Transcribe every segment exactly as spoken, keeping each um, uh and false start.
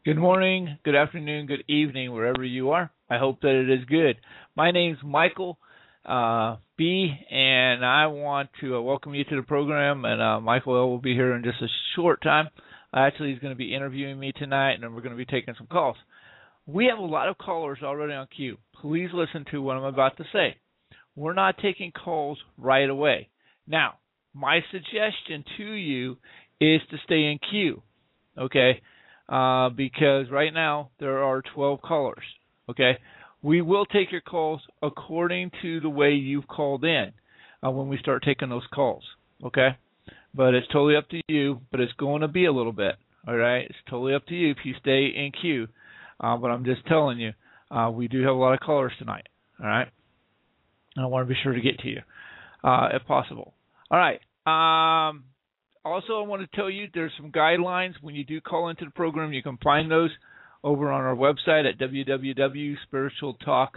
Good morning, good afternoon, good evening, wherever you are. I hope that it is good. My name's Michael uh, B., and I want to uh, welcome you to the program. And uh, Michael L. will be here in just a short time. Actually, he's going to be interviewing me tonight, and then we're going to be taking some calls. We have a lot of callers already on queue. Please listen to what I'm about to say. We're not taking calls right away. Now, my suggestion to you is to stay in queue, okay? Uh, because right now there are twelve callers, okay? We will take your calls according to the way you've called in uh, when we start taking those calls, okay? But it's totally up to you, but it's going to be a little bit, all right? It's totally up to you if you stay in queue. Uh, but I'm just telling you, uh, we do have a lot of callers tonight, all right? And I want to be sure to get to you uh, if possible. All right. Um, Also, I want to tell you there's some guidelines when you do call into the program. You can find those over on our website at w w w dot spiritual talk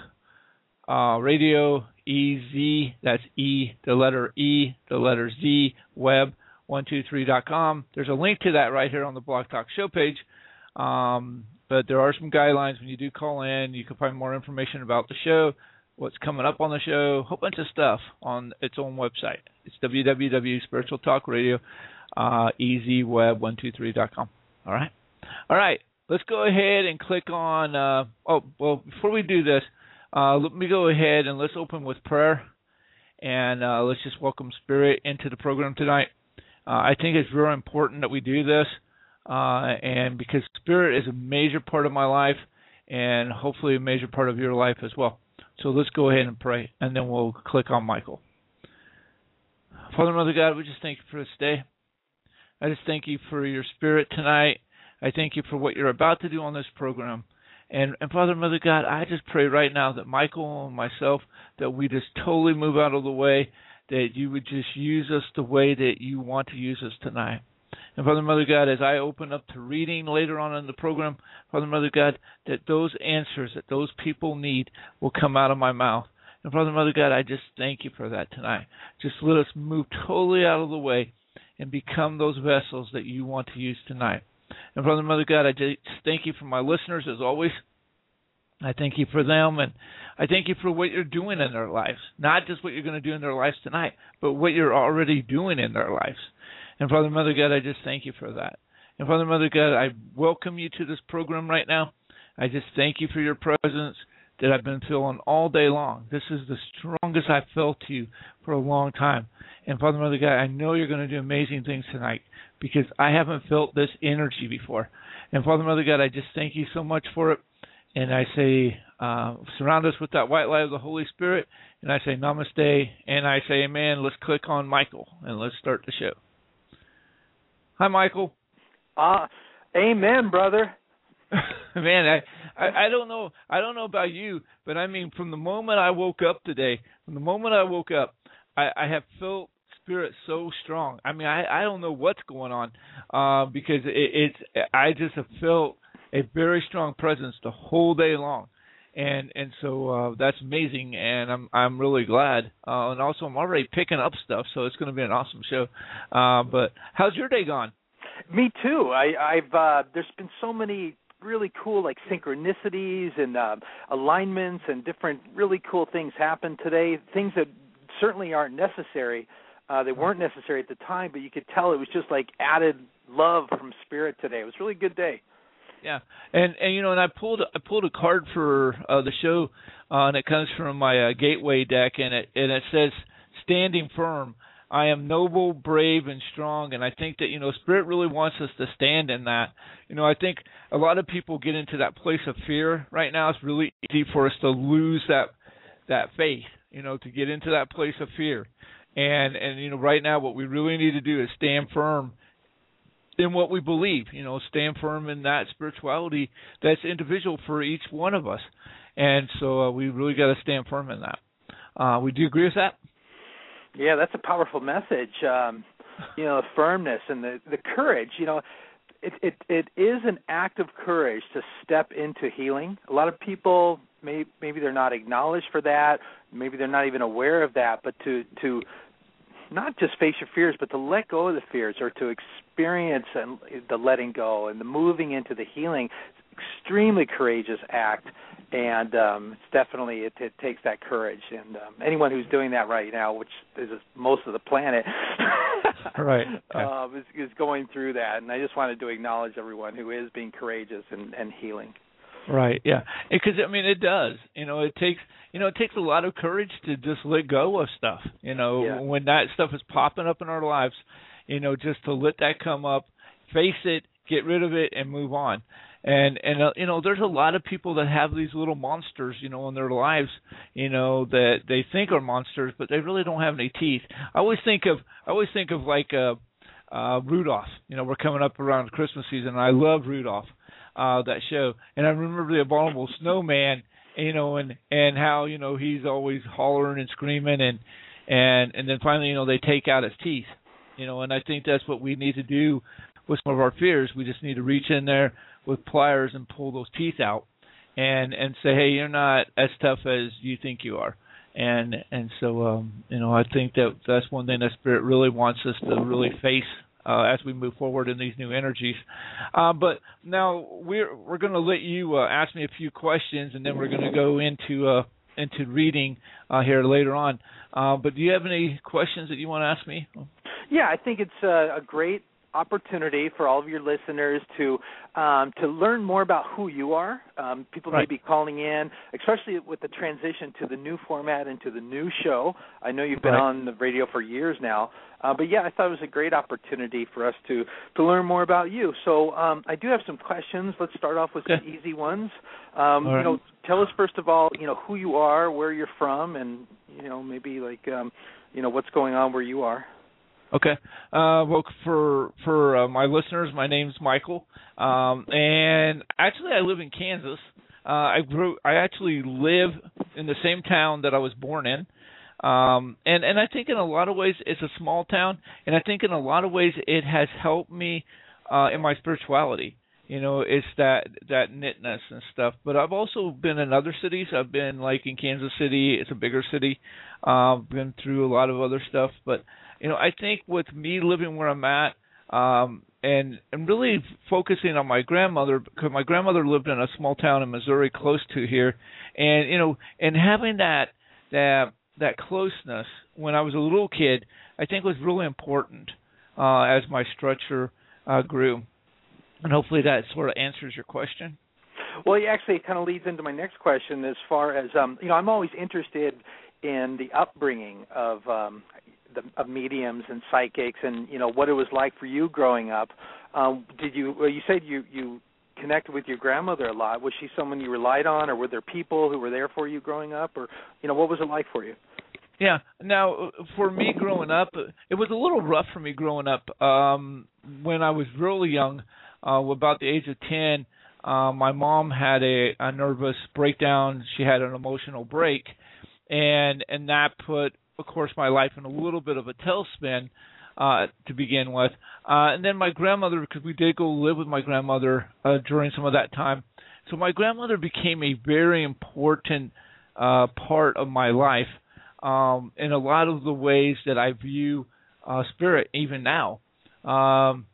radio E Z. That's E, the letter E, the letter Z, web one two three dot com. There's a link to that right here on the Blog Talk show page. Um, but there are some guidelines when you do call in. You can find more information about the show, what's coming up on the show, a whole bunch of stuff on its own website. It's w w w dot spiritual talk radio Uh, E Z web one two three dot com. All right. All right. Let's go ahead and click on. Uh, oh, well, before we do this, uh, let me go ahead and let's open with prayer. And uh, let's just welcome Spirit into the program tonight. Uh, I think it's very important that we do this. Uh, and because Spirit is a major part of my life and hopefully a major part of your life as well. So let's go ahead and pray. And then we'll click on Michael. Father, Mother God, we just thank you for this day. I just thank you for your Spirit tonight. I thank you for what you're about to do on this program. And, and Father, Mother God, I just pray right now that Michael and myself, that we just totally move out of the way, that you would just use us the way that you want to use us tonight. And Father, Mother God, as I open up to reading later on in the program, Father, Mother God, that those answers that those people need will come out of my mouth. And Father, Mother God, I just thank you for that tonight. Just let us move totally out of the way and become those vessels that you want to use tonight. And Father, Mother God, I just thank you for my listeners as always. I thank you for them, and I thank you for what you're doing in their lives. Not just what you're going to do in their lives tonight, but what you're already doing in their lives. And Father, Mother God, I just thank you for that. And Father, Mother God, I welcome you to this program right now. I just thank you for your presence that I've been feeling all day long. This is the strongest I've felt you for a long time. And Father, Mother God, I know you're going to do amazing things tonight because I haven't felt this energy before. And Father, Mother God, I just thank you so much for it. And I say, uh, surround us with that white light of the Holy Spirit. And I say namaste. And I say amen. Let's click on Michael and let's start the show. Hi, Michael. Ah, uh, amen, brother. Man, I, I I don't know I don't know about you, but I mean, from the moment I woke up today, from the moment I woke up, I, I have felt Spirit so strong. I mean, I, I don't know what's going on, uh, because it, it's I just have felt a very strong presence the whole day long, and and so uh, that's amazing, and I'm I'm really glad, uh, and also I'm already picking up stuff, so it's going to be an awesome show. Uh, but how's your day gone? Me too. I, I've uh, there's been so many really cool like synchronicities and uh, alignments and different really cool things happen today, things that certainly aren't necessary. Uh, they weren't necessary at the time, but you could tell it was just like added love from Spirit today. It was a really good day. Yeah, and and you know, and I pulled I pulled a card for uh, the show, uh, and it comes from my uh, Gateway deck, and it and it says standing firm. I am noble, brave, and strong, and I think that, you know, Spirit really wants us to stand in that. You know, I think a lot of people get into that place of fear right now. It's really easy for us to lose that that faith, you know, to get into that place of fear. And, and you know, right now what we really need to do is stand firm in what we believe, you know, stand firm in that spirituality that's individual for each one of us. And so uh, we really got to stand firm in that. Uh, would you agree with that? Yeah, that's a powerful message. Um, you know, the firmness and the, the courage. You know, it, it it is an act of courage to step into healing. A lot of people may, maybe they're not acknowledged for that. Maybe they're not even aware of that. But to to not just face your fears, but to let go of the fears, or to experience and the letting go and the moving into the healing. It's an extremely courageous act, and um, it's definitely it, it takes that courage. And um, anyone who's doing that right now, which is most of the planet, right, okay. uh, is, is going through that. And I just wanted to acknowledge everyone who is being courageous and, and healing. Right, yeah, because I mean it does. You know, it takes you know it takes a lot of courage to just let go of stuff. You know, yeah. when that stuff is popping up in our lives, you know, just to let that come up, face it, get rid of it, and move on. And and uh, you know, there's a lot of people that have these little monsters, you know, in their lives, you know, that they think are monsters, but they really don't have any teeth. I always think of I always think of like uh, uh, Rudolph. You know, we're coming up around Christmas season, and I love Rudolph. Uh, that show, and I remember the Abominable Snowman, you know, and and how you know he's always hollering and screaming, and and and then finally, you know, they take out his teeth, you know, and I think that's what we need to do with some of our fears. We just need to reach in there with pliers and pull those teeth out, and and say, hey, you're not as tough as you think you are, and and so um, you know, I think that that's one thing that Spirit really wants us to really face. Uh, as we move forward in these new energies. Uh, but now we're we're going to let you uh, ask me a few questions, and then we're going to go into uh, into reading uh, here later on. Uh, but do you have any questions that you want to ask me? Yeah, I think it's a, a great opportunity for all of your listeners to um, to learn more about who you are. Um, people right. may be calling in, especially with the transition to the new format and to the new show. I know you've been right. on the radio for years now, uh, but yeah, I thought it was a great opportunity for us to, to learn more about you. So um, I do have some questions. Let's start off with okay. some easy ones. Um, right. You know, tell us first of all, you know, who you are, where you're from, and you know, maybe like um, you know, what's going on where you are. Okay. Uh, well, for for uh, my listeners, my name's Michael, um, and actually I live in Kansas. Uh, I grew. I actually live in the same town that I was born in, um, and and I think in a lot of ways it's a small town, and I think in a lot of ways it has helped me uh, in my spirituality. You know, it's that that knitness and stuff. But I've also been in other cities. I've been like in Kansas City. It's a bigger city. Uh, been through a lot of other stuff, but. You know, I think with me living where I'm at, um, and and really focusing on my grandmother, because my grandmother lived in a small town in Missouri close to here, and you know, and having that that that closeness when I was a little kid, I think was really important uh, as my structure uh, grew, and hopefully that sort of answers your question. Well, yeah, actually, it kind of leads into my next question as far as um, you know, I'm always interested in the upbringing of um, the, of mediums and psychics, and you know what it was like for you growing up. Um, did you? Well, you said you you connected with your grandmother a lot. Was she someone you relied on, or were there people who were there for you growing up, or you know what was it like for you? Yeah. Now, for me growing up, it was a little rough for me growing up. Um, when I was really young, uh, about the age of ten, uh, my mom had a, a nervous breakdown. She had an emotional break, and and that put, of course, my life in a little bit of a tailspin uh, to begin with. Uh, and then my grandmother, because we did go live with my grandmother uh, during some of that time. So my grandmother became a very important uh, part of my life um, in a lot of the ways that I view uh, spirit even now. Um,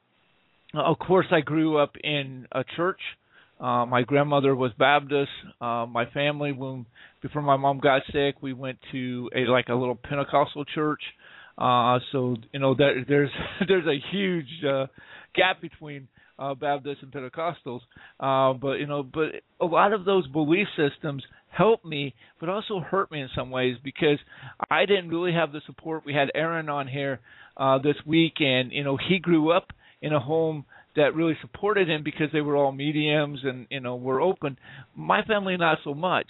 of course, I grew up in a church. Uh, my grandmother was Baptist. Uh, my family, when before my mom got sick, we went to a like a little Pentecostal church. Uh, so you know that there's there's a huge uh, gap between uh, Baptists and Pentecostals. Uh, but you know, but a lot of those belief systems helped me, but also hurt me in some ways because I didn't really have the support. We had Aaron on here uh, this week, and you know he grew up in a home that really supported him because they were all mediums and, you know, were open. My family, not so much,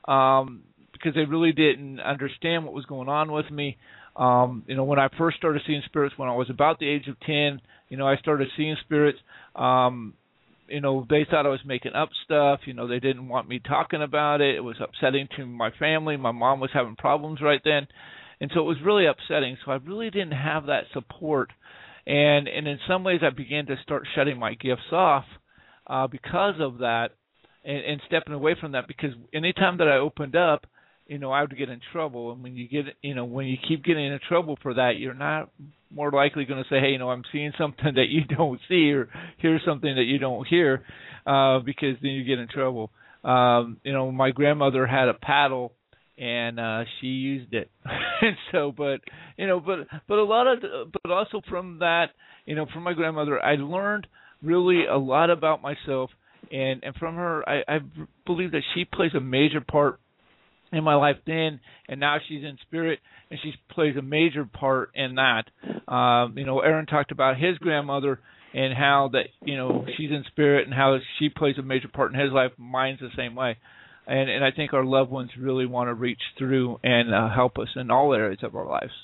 um, because they really didn't understand what was going on with me. Um, you know, when I first started seeing spirits when I was about the age of ten, you know, I started seeing spirits. Um, you know, they thought I was making up stuff. You know, they didn't want me talking about it. It was upsetting to my family. My mom was having problems right then. And so it was really upsetting. So I really didn't have that support. And and in some ways, I began to start shutting my gifts off uh, because of that, and, and stepping away from that. Because anytime that I opened up, you know, I would get in trouble. And when you get, you know, when you keep getting in trouble for that, you're not more likely going to say, hey, you know, I'm seeing something that you don't see, or hear something that you don't hear, uh, because then you get in trouble. Um, you know, my grandmother had a paddle, and uh, she used it. And so, but you know, but but a lot of, but also from that, you know, from my grandmother, I learned really a lot about myself, and and from her, I, I believe that she plays a major part in my life then, and now she's in spirit, and she plays a major part in that. Um, you know, Aaron talked about his grandmother and how that, you know, she's in spirit and how she plays a major part in his life. Mine's the same way. And and I think our loved ones really want to reach through and uh, help us in all areas of our lives.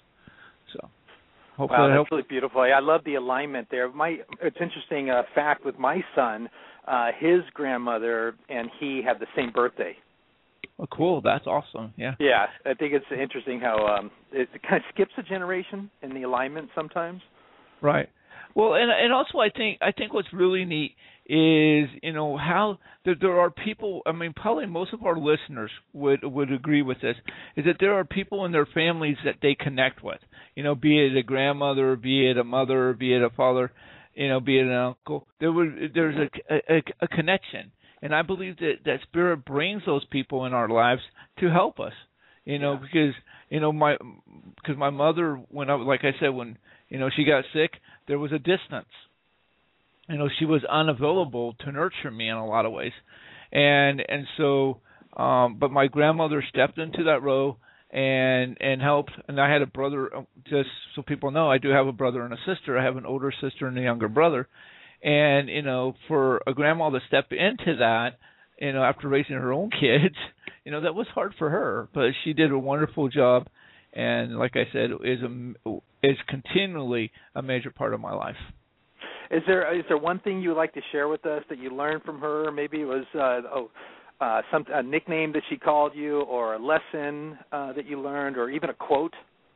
So hopefully wow, that that's helps. really beautiful. I love the alignment there. My it's interesting uh, fact with my son, uh, his grandmother and he have the same birthday. Oh, cool. That's awesome. Yeah. Yeah, I think it's interesting how um, it kind of skips a generation in the alignment sometimes. Right. Well, and and also I think I think what's really neat is, you know, how that there are people. I mean, probably most of our listeners would would agree with this. Is that there are people in their families that they connect with. You know, be it a grandmother, be it a mother, be it a father, you know, be it an uncle. There would there's a a, a connection, and I believe that that Spirit brings those people in our lives to help us. You know, yeah. because you know my because my mother, when I like I said when you know she got sick, there was a distance. You know, she was unavailable to nurture me in a lot of ways, and and so, um, but my grandmother stepped into that role and and helped. And I had a brother. Just so people know, I do have a brother and a sister. I have an older sister and a younger brother, and you know, for a grandma to step into that, you know, after raising her own kids, you know, that was hard for her, but she did a wonderful job, and like I said, is a is continually a major part of my life. Is there is there one thing you would like to share with us that you learned from her? Maybe it was uh, oh, uh, some a nickname that she called you, or a lesson uh, that you learned, or even a quote.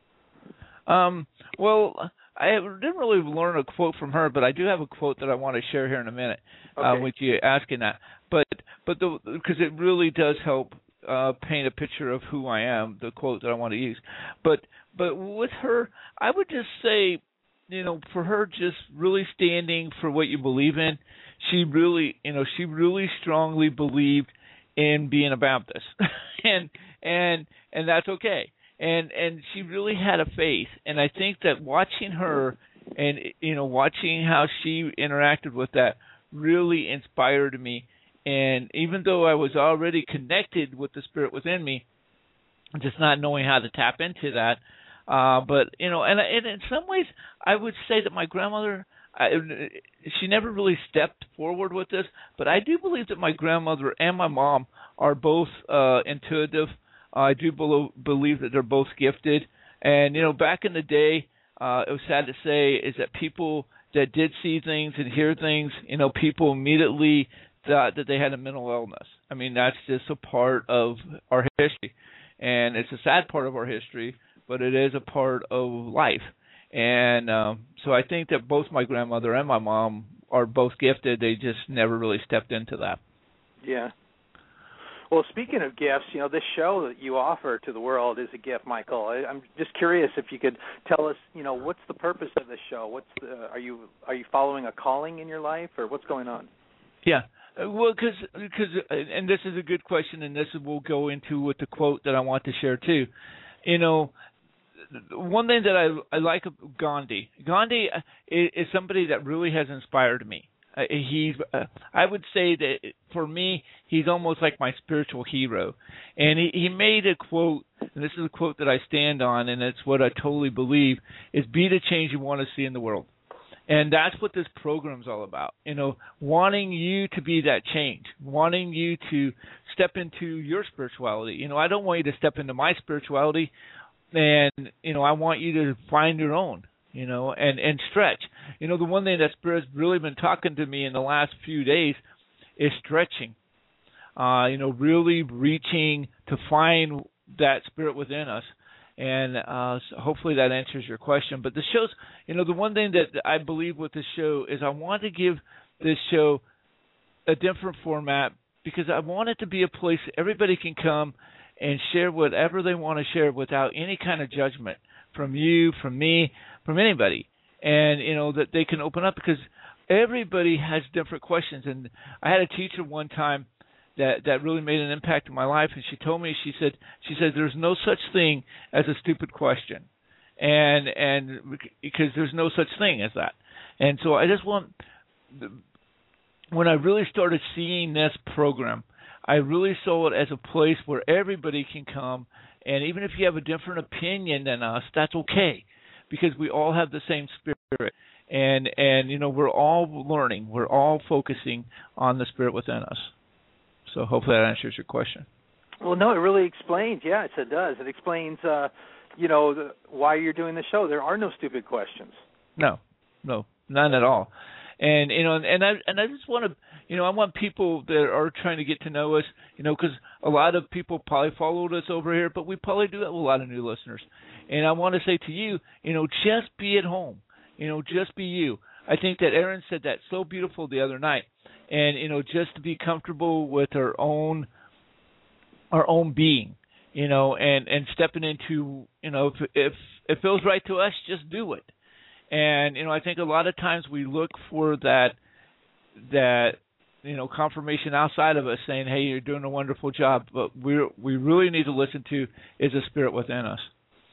Um, well, I didn't really learn a quote from her, but I do have a quote that I want to share here in a minute okay. uh, with you asking that. But but the because it really does help uh, paint a picture of who I am. The quote that I want to use, but but with her, I would just say, you know, for her, just really standing for what you believe in. She really, you know, she really strongly believed in being a Baptist, and and and that's okay. And and she really had a faith, and I think that watching her, and you know, watching how she interacted with that, really inspired me. And even though I was already connected with the Spirit within me, just not knowing how to tap into that. Uh, but you know, and, and in some ways, I would say that my grandmother, I, she never really stepped forward with this. But I do believe that my grandmother and my mom are both uh, intuitive. Uh, I do be- believe that they're both gifted. And you know, back in the day, uh, it was sad to say, is that people that did see things and hear things, you know, people immediately thought that they had a mental illness. I mean, that's just a part of our history, and it's a sad part of our history. But it is a part of life. And um, so I think that both my grandmother and my mom are both gifted. They just never really stepped into that. Yeah. Well, speaking of gifts, you know, this show that you offer to the world is a gift, Michael. I, I'm just curious if you could tell us, you know, what's the purpose of this show? What's the, are you are you following a calling in your life, or what's going on? Yeah. Well, because, and this is a good question, and this will go into with the quote that I want to share too. You know, one thing that I, I like of Gandhi, Gandhi is, is somebody that really has inspired me. Uh, he's, uh, I would say that for me, he's almost like my spiritual hero. And he, he made a quote, and this is a quote that I stand on, and it's what I totally believe, is be the change you want to see in the world. And that's what this program's all about, you know, wanting you to be that change, wanting you to step into your spirituality. You know, I don't want you to step into my spirituality. And, you know, I want you to find your own, you know, and, and stretch. You know, the one thing that Spirit's really been talking to me in the last few days is stretching, uh, you know, really reaching to find that Spirit within us. And uh, so hopefully that answers your question. But the show's, you know, the one thing that I believe with this show is I want to give this show a different format because I want it to be a place everybody can come and share whatever they want to share without any kind of judgment from you, from me, from anybody. And, you know, that they can open up because everybody has different questions. And I had a teacher one time that, that really made an impact in my life, and she told me, she said, she said, there's no such thing as a stupid question. And, and because there's no such thing as that. And so I just want, when I really started seeing this program, I really saw it as a place where everybody can come, and even if you have a different opinion than us, that's okay, because we all have the same spirit, and and you know we're all learning, we're all focusing on the spirit within us. So hopefully that answers your question. Well, no, it really explains. Yes, it does. It explains, uh, you know, the, why you're doing the show. There are no stupid questions. No, no, none at all. And you know, and I and I just want to, you know, I want people that are trying to get to know us, you know, because a lot of people probably followed us over here, but we probably do have a lot of new listeners. And I want to say to you, you know, just be at home, you know, just be you. I think that Aaron said that so beautiful the other night, and you know, just to be comfortable with our own, our own being, you know, and and stepping into, you know, if if it feels right to us, just do it. And, you know, I think a lot of times we look for that, that you know, confirmation outside of us saying, hey, you're doing a wonderful job. But we we really need to listen to is the spirit within us.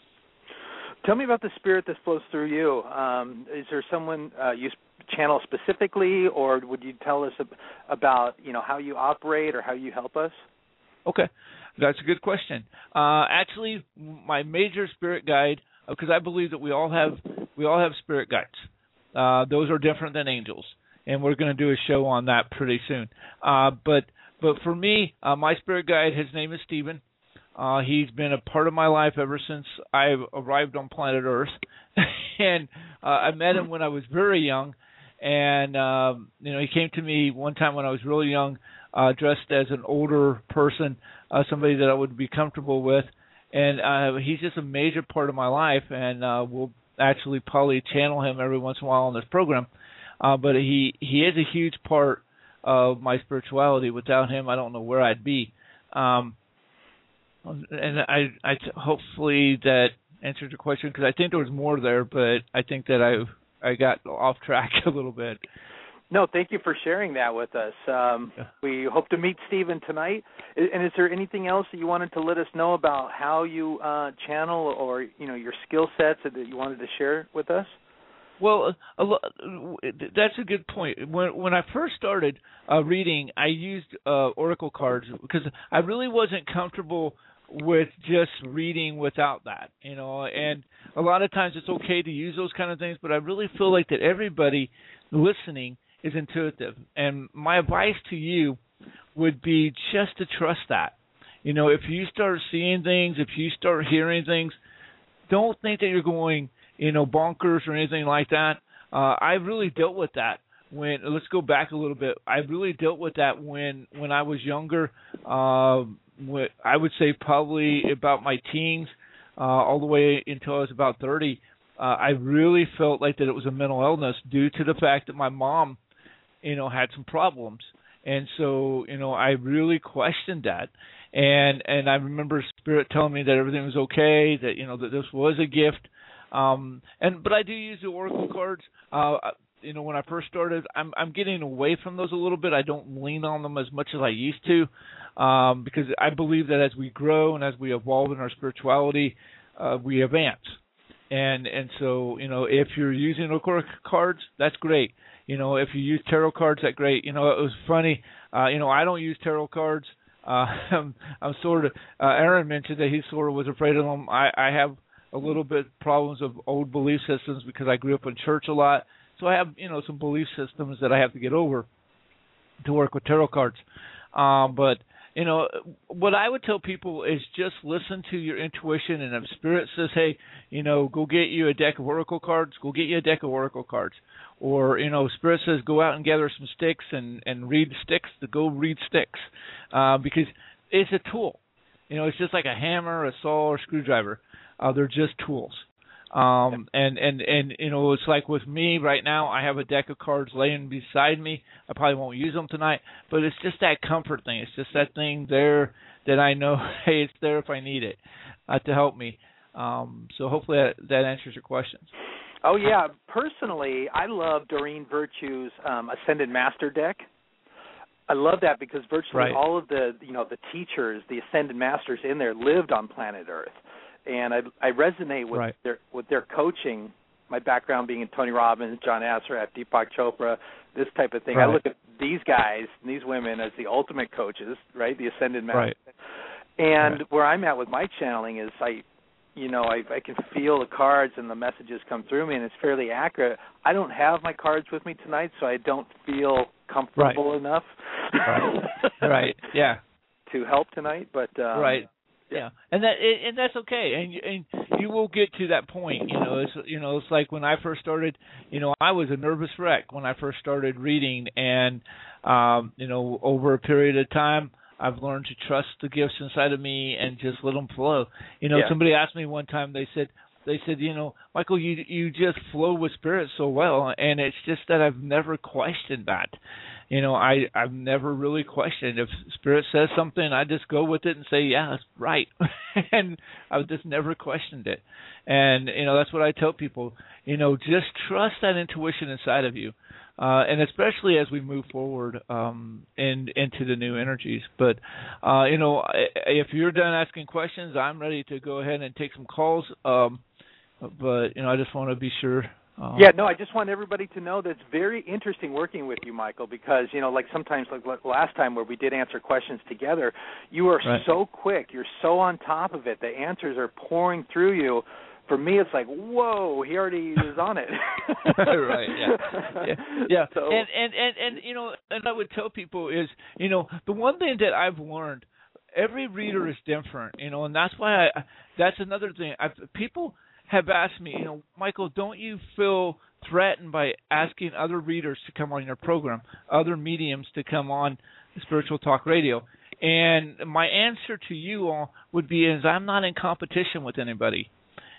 Tell me about the spirit that flows through you. Um, is there someone uh, you channel specifically, or would you tell us about, you know, how you operate or how you help us? Okay, that's a good question. Uh, actually, my major spirit guide, because I believe that we all have we all have spirit guides. Uh, those are different than angels, and we're going to do a show on that pretty soon. Uh, but but for me, uh, my spirit guide, his name is Stephen. Uh, he's been a part of my life ever since I arrived on planet Earth, and uh, I met him when I was very young. And um, you know, he came to me one time when I was really young, uh, dressed as an older person, uh, somebody that I would be comfortable with. And uh, he's just a major part of my life, and uh, we'll actually probably channel him every once in a while on this program. Uh, but he, he is a huge part of my spirituality. Without him, I don't know where I'd be. Um, and I, I hopefully that answered your question, because I think there was more there, but I think that I I got off track a little bit. No, thank you for sharing that with us. Um, yeah. We hope to meet Stephen tonight. And is there anything else that you wanted to let us know about how you uh, channel, or you know, your skill sets that you wanted to share with us? Well, a lo- that's a good point. When when I first started uh, reading, I used uh, oracle cards because I really wasn't comfortable with just reading without that, you know. And a lot of times it's okay to use those kind of things, but I really feel like that everybody listening is intuitive. And my advice to you would be just to trust that. You know, if you start seeing things, if you start hearing things, don't think that you're going, you know, bonkers or anything like that. Uh, I really dealt with that when, let's go back a little bit. I really dealt with that when, when I was younger. Uh, when, I would say probably about my teens, uh, all the way until I was about thirty. Uh, I really felt like that it was a mental illness due to the fact that my mom, you know, had some problems. And so, you know, I really questioned that. And and I remember Spirit telling me that everything was okay, that, you know, that this was a gift. Um, and but I do use the oracle cards. Uh, you know, when I first started, I'm I'm getting away from those a little bit. I don't lean on them as much as I used to, um, because I believe that as we grow and as we evolve in our spirituality, uh, we advance. And and so, you know, if you're using oracle cards, that's great. You know, if you use tarot cards, that's great. You know, it was funny. Uh, you know, I don't use tarot cards. Uh, I'm, I'm sort of. Uh, Aaron mentioned that he sort of was afraid of them. I, I have a little bit problems of old belief systems because I grew up in church a lot. So I have, you know, some belief systems that I have to get over to work with tarot cards. Um, but, you know, what I would tell people is just listen to your intuition. And if Spirit says, hey, you know, go get you a deck of oracle cards, go get you a deck of oracle cards. Or, you know, Spirit says go out and gather some sticks and, and read sticks, to go read sticks. Uh, because it's a tool. You know, it's just like a hammer, a saw, or screwdriver. Uh, they're just tools. Um, and, and, and, you know, it's like with me right now, I have a deck of cards laying beside me. I probably won't use them tonight, but it's just that comfort thing. It's just that thing there that I know, hey, it's there if I need it uh, to help me. Um, so hopefully that, that answers your questions. Oh, yeah. Personally, I love Doreen Virtue's um, Ascended Master deck. I love that because virtually right. all of the, you know, the teachers, the Ascended Masters in there lived on planet Earth. And I, I resonate with right. their with their coaching, my background being in Tony Robbins, John Assaraf, Deepak Chopra, this type of thing. Right. I look at these guys, these women as the ultimate coaches, right, the Ascended Masters. Right. And right. where I'm at with my channeling is I, you know, I, I can feel the cards and the messages come through me, and it's fairly accurate. I don't have my cards with me tonight, so I don't feel comfortable right. enough. right. right. Yeah. To help tonight, but um, right. Yeah, and that and that's okay, and and you will get to that point. You know, it's you know, it's like when I first started. You know, I was a nervous wreck when I first started reading, and um, you know, over a period of time, I've learned to trust the gifts inside of me and just let them flow. You know, yeah. somebody asked me one time. They said, they said, you know, Michael, you you just flow with spirit so well, and it's just that I've never questioned that. You know, I, I've never really questioned. If Spirit says something, I just go with it and say, yeah, that's right. And I've just never questioned it. And, you know, that's what I tell people. You know, just trust that intuition inside of you. Uh, and especially as we move forward um, in, into the new energies. But, uh, you know, if you're done asking questions, I'm ready to go ahead and take some calls. Um, but, you know, I just want to be sure. Um, yeah, no, I just want everybody to know that it's very interesting working with you, Michael, because, you know, like sometimes, like last time where we did answer questions together, you are right. so quick. You're so on top of it. The answers are pouring through you. For me, it's like, whoa, he already is on it. right, yeah. Yeah, yeah. So, and, and, and, and, you know, and I would tell people is, you know, the one thing that I've learned, every reader is different, you know, and that's why I, that's another thing. I've, people have asked me, you know, Michael, don't you feel threatened by asking other readers to come on your program, other mediums to come on Spiritual Talk Radio? And my answer to you all would be is I'm not in competition with anybody.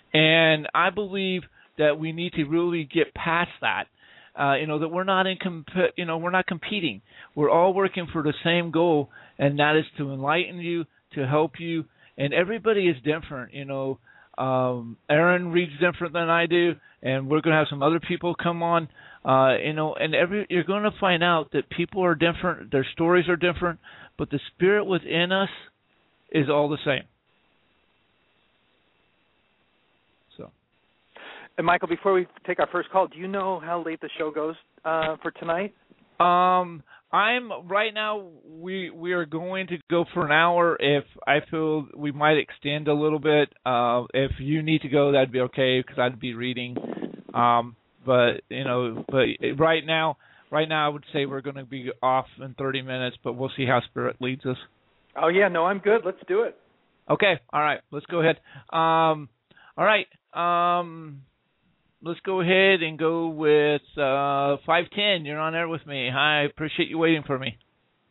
And I believe that we need to really get past that. Uh, you know, that we're not in comp- you know, we're not competing. We're all working for the same goal, and that is to enlighten you, to help you. And everybody is different, you know. Um, Aaron reads different than I do, and we're going to have some other people come on. Uh, you know, and every you're going to find out that people are different, their stories are different, but the spirit within us is all the same. So, and Michael, before we take our first call, do you know how late the show goes uh, for tonight? Um. I'm right now. We we are going to go for an hour. If I feel we might extend a little bit, uh, if you need to go, that'd be okay because I'd be reading. Um, but you know, but right now, right now, I would say we're going to be off in thirty minutes. But we'll see how Spirit leads us. Oh yeah, no, I'm good. Let's do it. Okay. All right. Let's go ahead. Um. All right. Um. Let's go ahead and go with uh, five ten. You're on air with me. Hi, appreciate you waiting for me.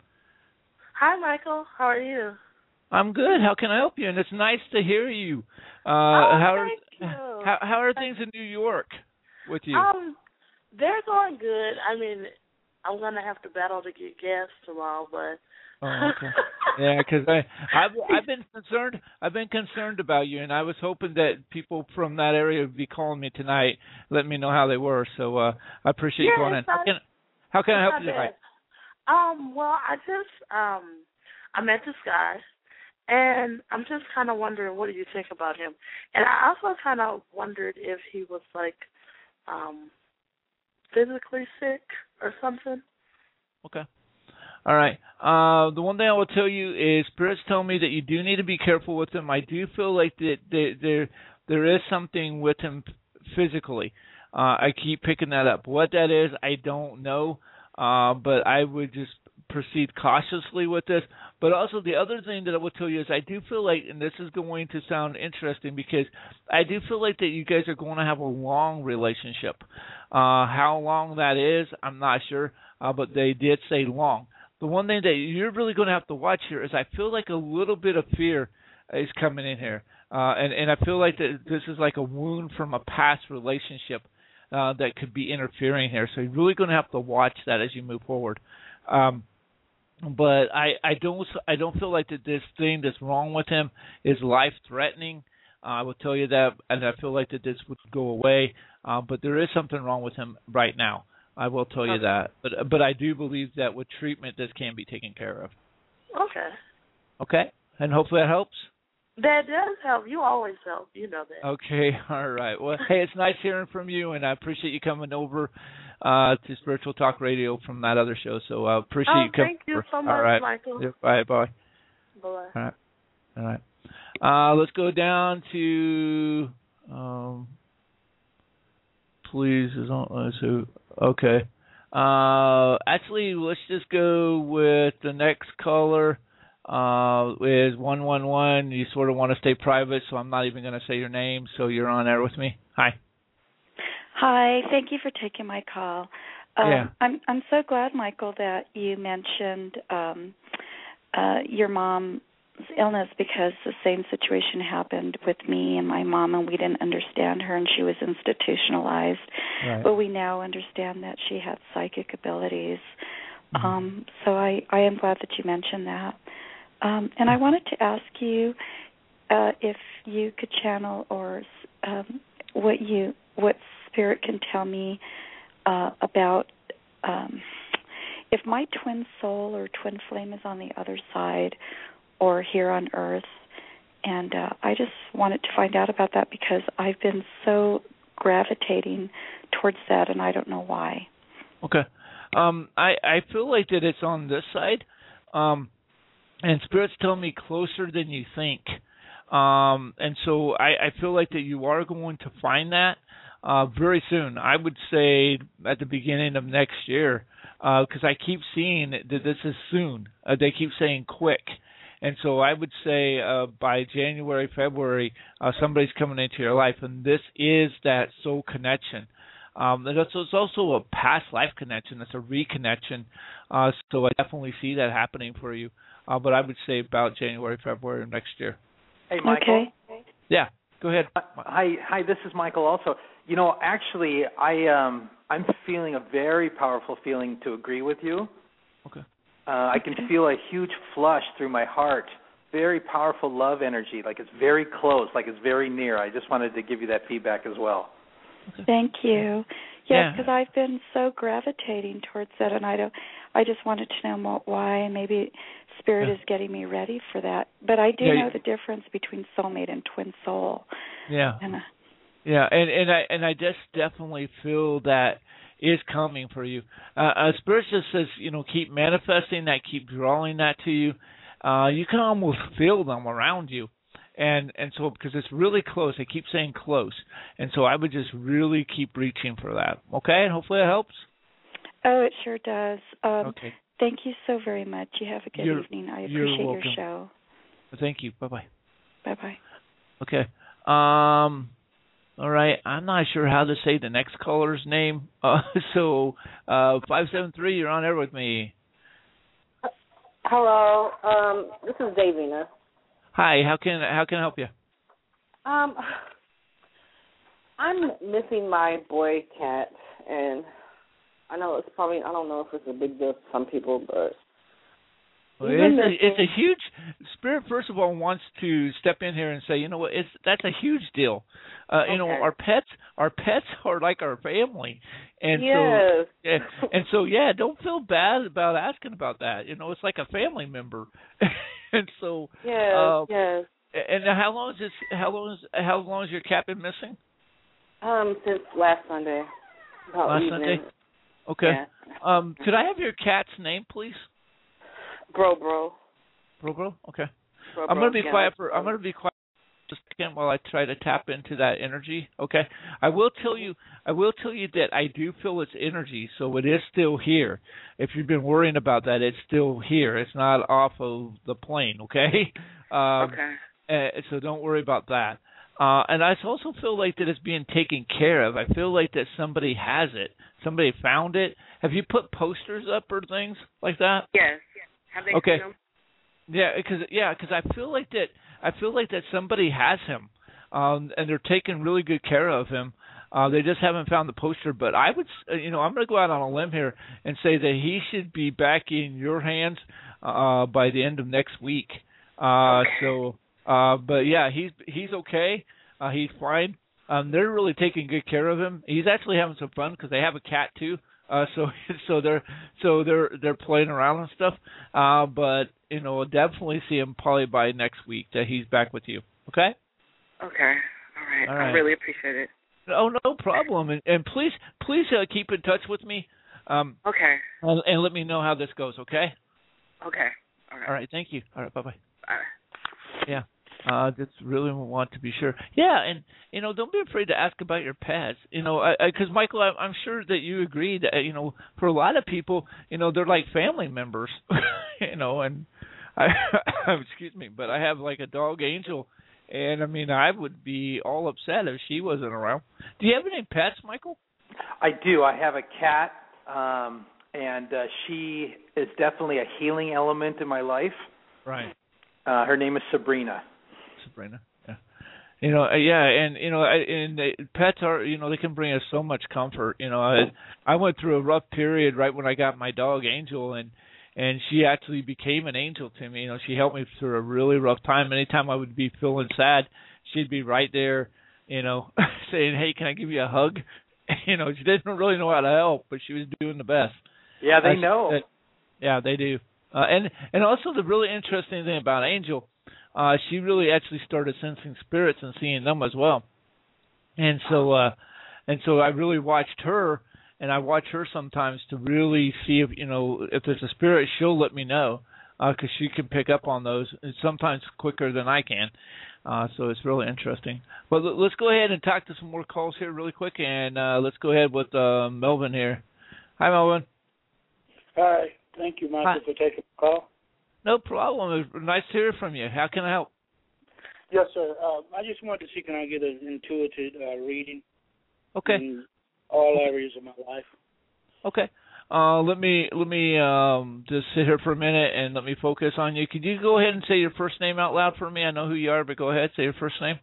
Hi, Michael. How are you? I'm good. How can I help you? And it's nice to hear you. Uh, oh, how thank are, you. How, how are things in New York with you? Um, they're going good. I mean, I'm going to have to battle to get gas tomorrow, but... Oh, okay. Yeah, because I, I've, I've been concerned. I've been concerned about you, and I was hoping that people from that area would be calling me tonight, letting me know how they were. So uh, I appreciate yeah, you calling in. How can how can I help you tonight? Um, well, I just um, I met this guy, and I'm just kind of wondering, what do you think about him? And I also kind of wondered if he was like um, physically sick or something. Okay. All right. Uh, the one thing I will tell you is spirits tell me that you do need to be careful with him. I do feel like that there there there is something with him physically. Uh, I keep picking that up. What that is, I don't know. Uh, but I would just proceed cautiously with this. But also the other thing that I will tell you is I do feel like, and this is going to sound interesting because I do feel like that you guys are going to have a long relationship. Uh, how long that is, I'm not sure, uh, but they did say long. The one thing that you're really going to have to watch here is I feel like a little bit of fear is coming in here. Uh, and, and I feel like that this is like a wound from a past relationship uh, that could be interfering here. So you're really going to have to watch that as you move forward. Um, but I, I don't I don't feel like that this thing that's wrong with him is life threatening. Uh, I will tell you that, and I feel like that this would go away. Uh, but there is something wrong with him right now. I will tell you okay. that. But but I do believe that with treatment, this can be taken care of. Okay. Okay, and hopefully that helps. That does help. You always help. You know that. Okay, all right. Well, hey, it's nice hearing from you, and I appreciate you coming over uh, to Spiritual Talk Radio from that other show. So I uh, appreciate oh, you coming. thank you over. so much, all right. Michael. Yeah, bye, bye. Bye. All right, all right. Uh, let's go down to. Um, please, is on. Uh, so okay. Uh, actually, let's just go with the next caller. Uh, is one one one. You sort of want to stay private, so I'm not even going to say your name. So you're on air with me. Hi. Hi. Thank you for taking my call. Um, yeah. I'm I'm so glad, Michael, that you mentioned um, uh, your mom's illness, because the same situation happened with me and my mom, and we didn't understand her, and she was institutionalized. Right. But we now understand that she had psychic abilities. Mm-hmm. Um, so I, I am glad that you mentioned that. Um, and I wanted to ask you uh, if you could channel or um, what you what spirit can tell me uh, about um, if my twin soul or twin flame is on the other side or here on Earth. And uh, I just wanted to find out about that because I've been so gravitating towards that, and I don't know why. Okay. Um, I, I feel like that it's on this side. Um, And Spirit's telling me closer than you think. Um, and so I, I feel like that you are going to find that uh, very soon. I would say at the beginning of next year, because uh, I keep seeing that this is soon. Uh, they keep saying quick. And so I would say uh, by January, February, uh, somebody's coming into your life. And this is that soul connection. Um, it's also a past life connection. It's a reconnection. Uh, so I definitely see that happening for you. Uh, but I would say about January, February of next year. Hey, Michael. Okay. Yeah, go ahead. Hi, hi. This is Michael. Also, you know, actually, I um, I'm feeling a very powerful feeling to agree with you. Okay. Uh, I can feel a huge flush through my heart. Very powerful love energy. Like it's very close. Like it's very near. I just wanted to give you that feedback as well. Okay. Thank you. Yes, because yeah. I've been so gravitating towards that, and I don't. I just wanted to know more, why, and maybe Spirit yeah. is getting me ready for that. But I do yeah, know you, the difference between soulmate and twin soul. Yeah. And, uh, yeah, and and I and I just definitely feel that is coming for you. Uh, uh, Spirit just says, you know, keep manifesting that, keep drawing that to you. Uh, you can almost feel them around you. And and so because it's really close, I keep saying close, and so I would just really keep reaching for that. Okay, and hopefully it helps. Oh, it sure does. Um, okay. Thank you so very much. You have a good you're, evening. I you're appreciate welcome. your show. Thank you. Bye bye. Bye bye. Okay. Um. All right. I'm not sure how to say the next caller's name. Uh, so uh, five seven three, you're on air with me. Hello. Um, this is Davina. Hi, how can how can I help you? Um, I'm missing my boy cat, and I know it's probably, I don't know if it's a big deal to some people, but well, it's, a, it's a huge Spirit. First of all, wants to step in here and say, you know what, it's that's a huge deal. Uh, okay. You know, our pets, our pets are like our family, and yes. so yeah, and so yeah, don't feel bad about asking about that. You know, it's like a family member. And so, yes, uh, yes. And how long is this? How long is how long has your cat been missing? Um, since last Sunday. About Last evening. Sunday. Okay. Yeah. Um, could I have your cat's name, please? Bro, bro. Bro, bro. Okay. Bro, I'm bro. gonna be yeah. quiet for. I'm gonna be quiet just a second while I try to tap into that energy. Okay. I will tell you. I will tell you that I do feel its energy, so it is still here. If you've been worrying about that, it's still here. It's not off of the plane. Okay. Um, okay. Uh, so don't worry about that. Uh, and I also feel like that it's being taken care of. I feel like that somebody has it. Somebody found it. Have you put posters up or things like that? Yes. Have they okay. seen them? Yeah, because yeah, because I feel like that. I feel like that somebody has him, um, and they're taking really good care of him. Uh, they just haven't found the poster. But I would, s- uh, you know, I'm going to go out on a limb here and say that he should be back in your hands uh, by the end of next week. Uh, so, uh, but yeah, he's he's okay. Uh, he's fine. Um, they're really taking good care of him. He's actually having some fun because they have a cat too. Uh, so so they're so they're they're playing around and stuff. Uh, but you know, we'll definitely see him probably by next week that he's back with you. Okay. Okay. All right. All right. I really appreciate it. Oh, no problem. And, and please please uh, keep in touch with me. Um, Okay. and, and let me know how this goes. Okay. Okay. All right. All right. Thank you. All right. Bye bye. Bye. Yeah. Uh, just really want to be sure. Yeah, and you know, don't be afraid to ask about your pets. You know, because Michael, I, I'm sure that you agree that you know, for a lot of people, you know, they're like family members. you know, and I, excuse me, but I have like a dog, Angel, and I mean, I would be all upset if she wasn't around. Do you have any pets, Michael? I do. I have a cat, um, and uh, she is definitely a healing element in my life. Right. Uh, her name is Sabrina. Sabrina. Yeah. You know, uh, yeah, and you know, I, and uh, pets are, you know, they can bring us so much comfort. You know, I, I went through a rough period right when I got my dog Angel, and and she actually became an angel to me. You know, she helped me through a really rough time. Anytime I would be feeling sad, she'd be right there, you know, saying, "Hey, can I give you a hug?" You know, she didn't really know how to help, but she was doing the best. Yeah, they uh, know. That, yeah, they do. Uh, and and also the really interesting thing about Angel. Uh, she really actually started sensing spirits and seeing them as well, and so uh, and so I really watched her, and I watch her sometimes to really see if you know if there's a spirit, she'll let me know because uh, she can pick up on those, and sometimes quicker than I can. Uh, so it's really interesting. But l- let's go ahead and talk to some more calls here really quick, and uh, let's go ahead with uh, Melvin here. Hi, Melvin. Hi. Thank you, Michael, Hi. for taking the call. No problem. It was nice to hear from you. How can I help? Yes, sir. Uh, I just wanted to see, can I get an intuitive uh, reading Okay. in all areas of my life? Okay. Uh, let me let me um, just sit here for a minute and let me focus on you. Could you go ahead and say your first name out loud for me? I know who you are, but go ahead. Say your first name.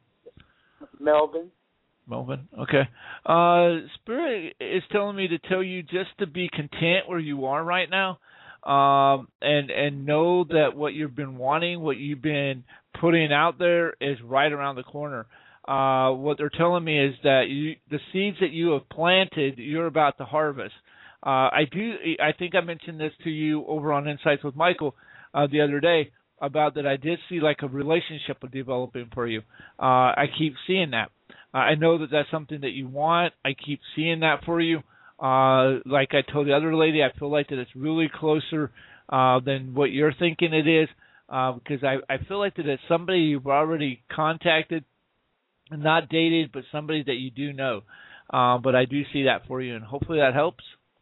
Melvin. Melvin. Okay. Uh, Spirit is telling me to tell you just to be content where you are right now. Um, and and know that what you've been wanting, what you've been putting out there, is right around the corner. Uh, what they're telling me is that you, the seeds that you have planted, you're about to harvest. Uh, I do. I think I mentioned this to you over on Insights with Michael uh, the other day about that. I did see like a relationship developing for you. Uh, I keep seeing that. Uh, I know that that's something that you want. I keep seeing that for you. Uh, like I told the other lady, I feel like that it's really closer uh, than what you're thinking it is, uh, because I, I feel like that it's somebody you've already contacted, not dated, but somebody that you do know. Uh, but I do see that for you, and hopefully that helps.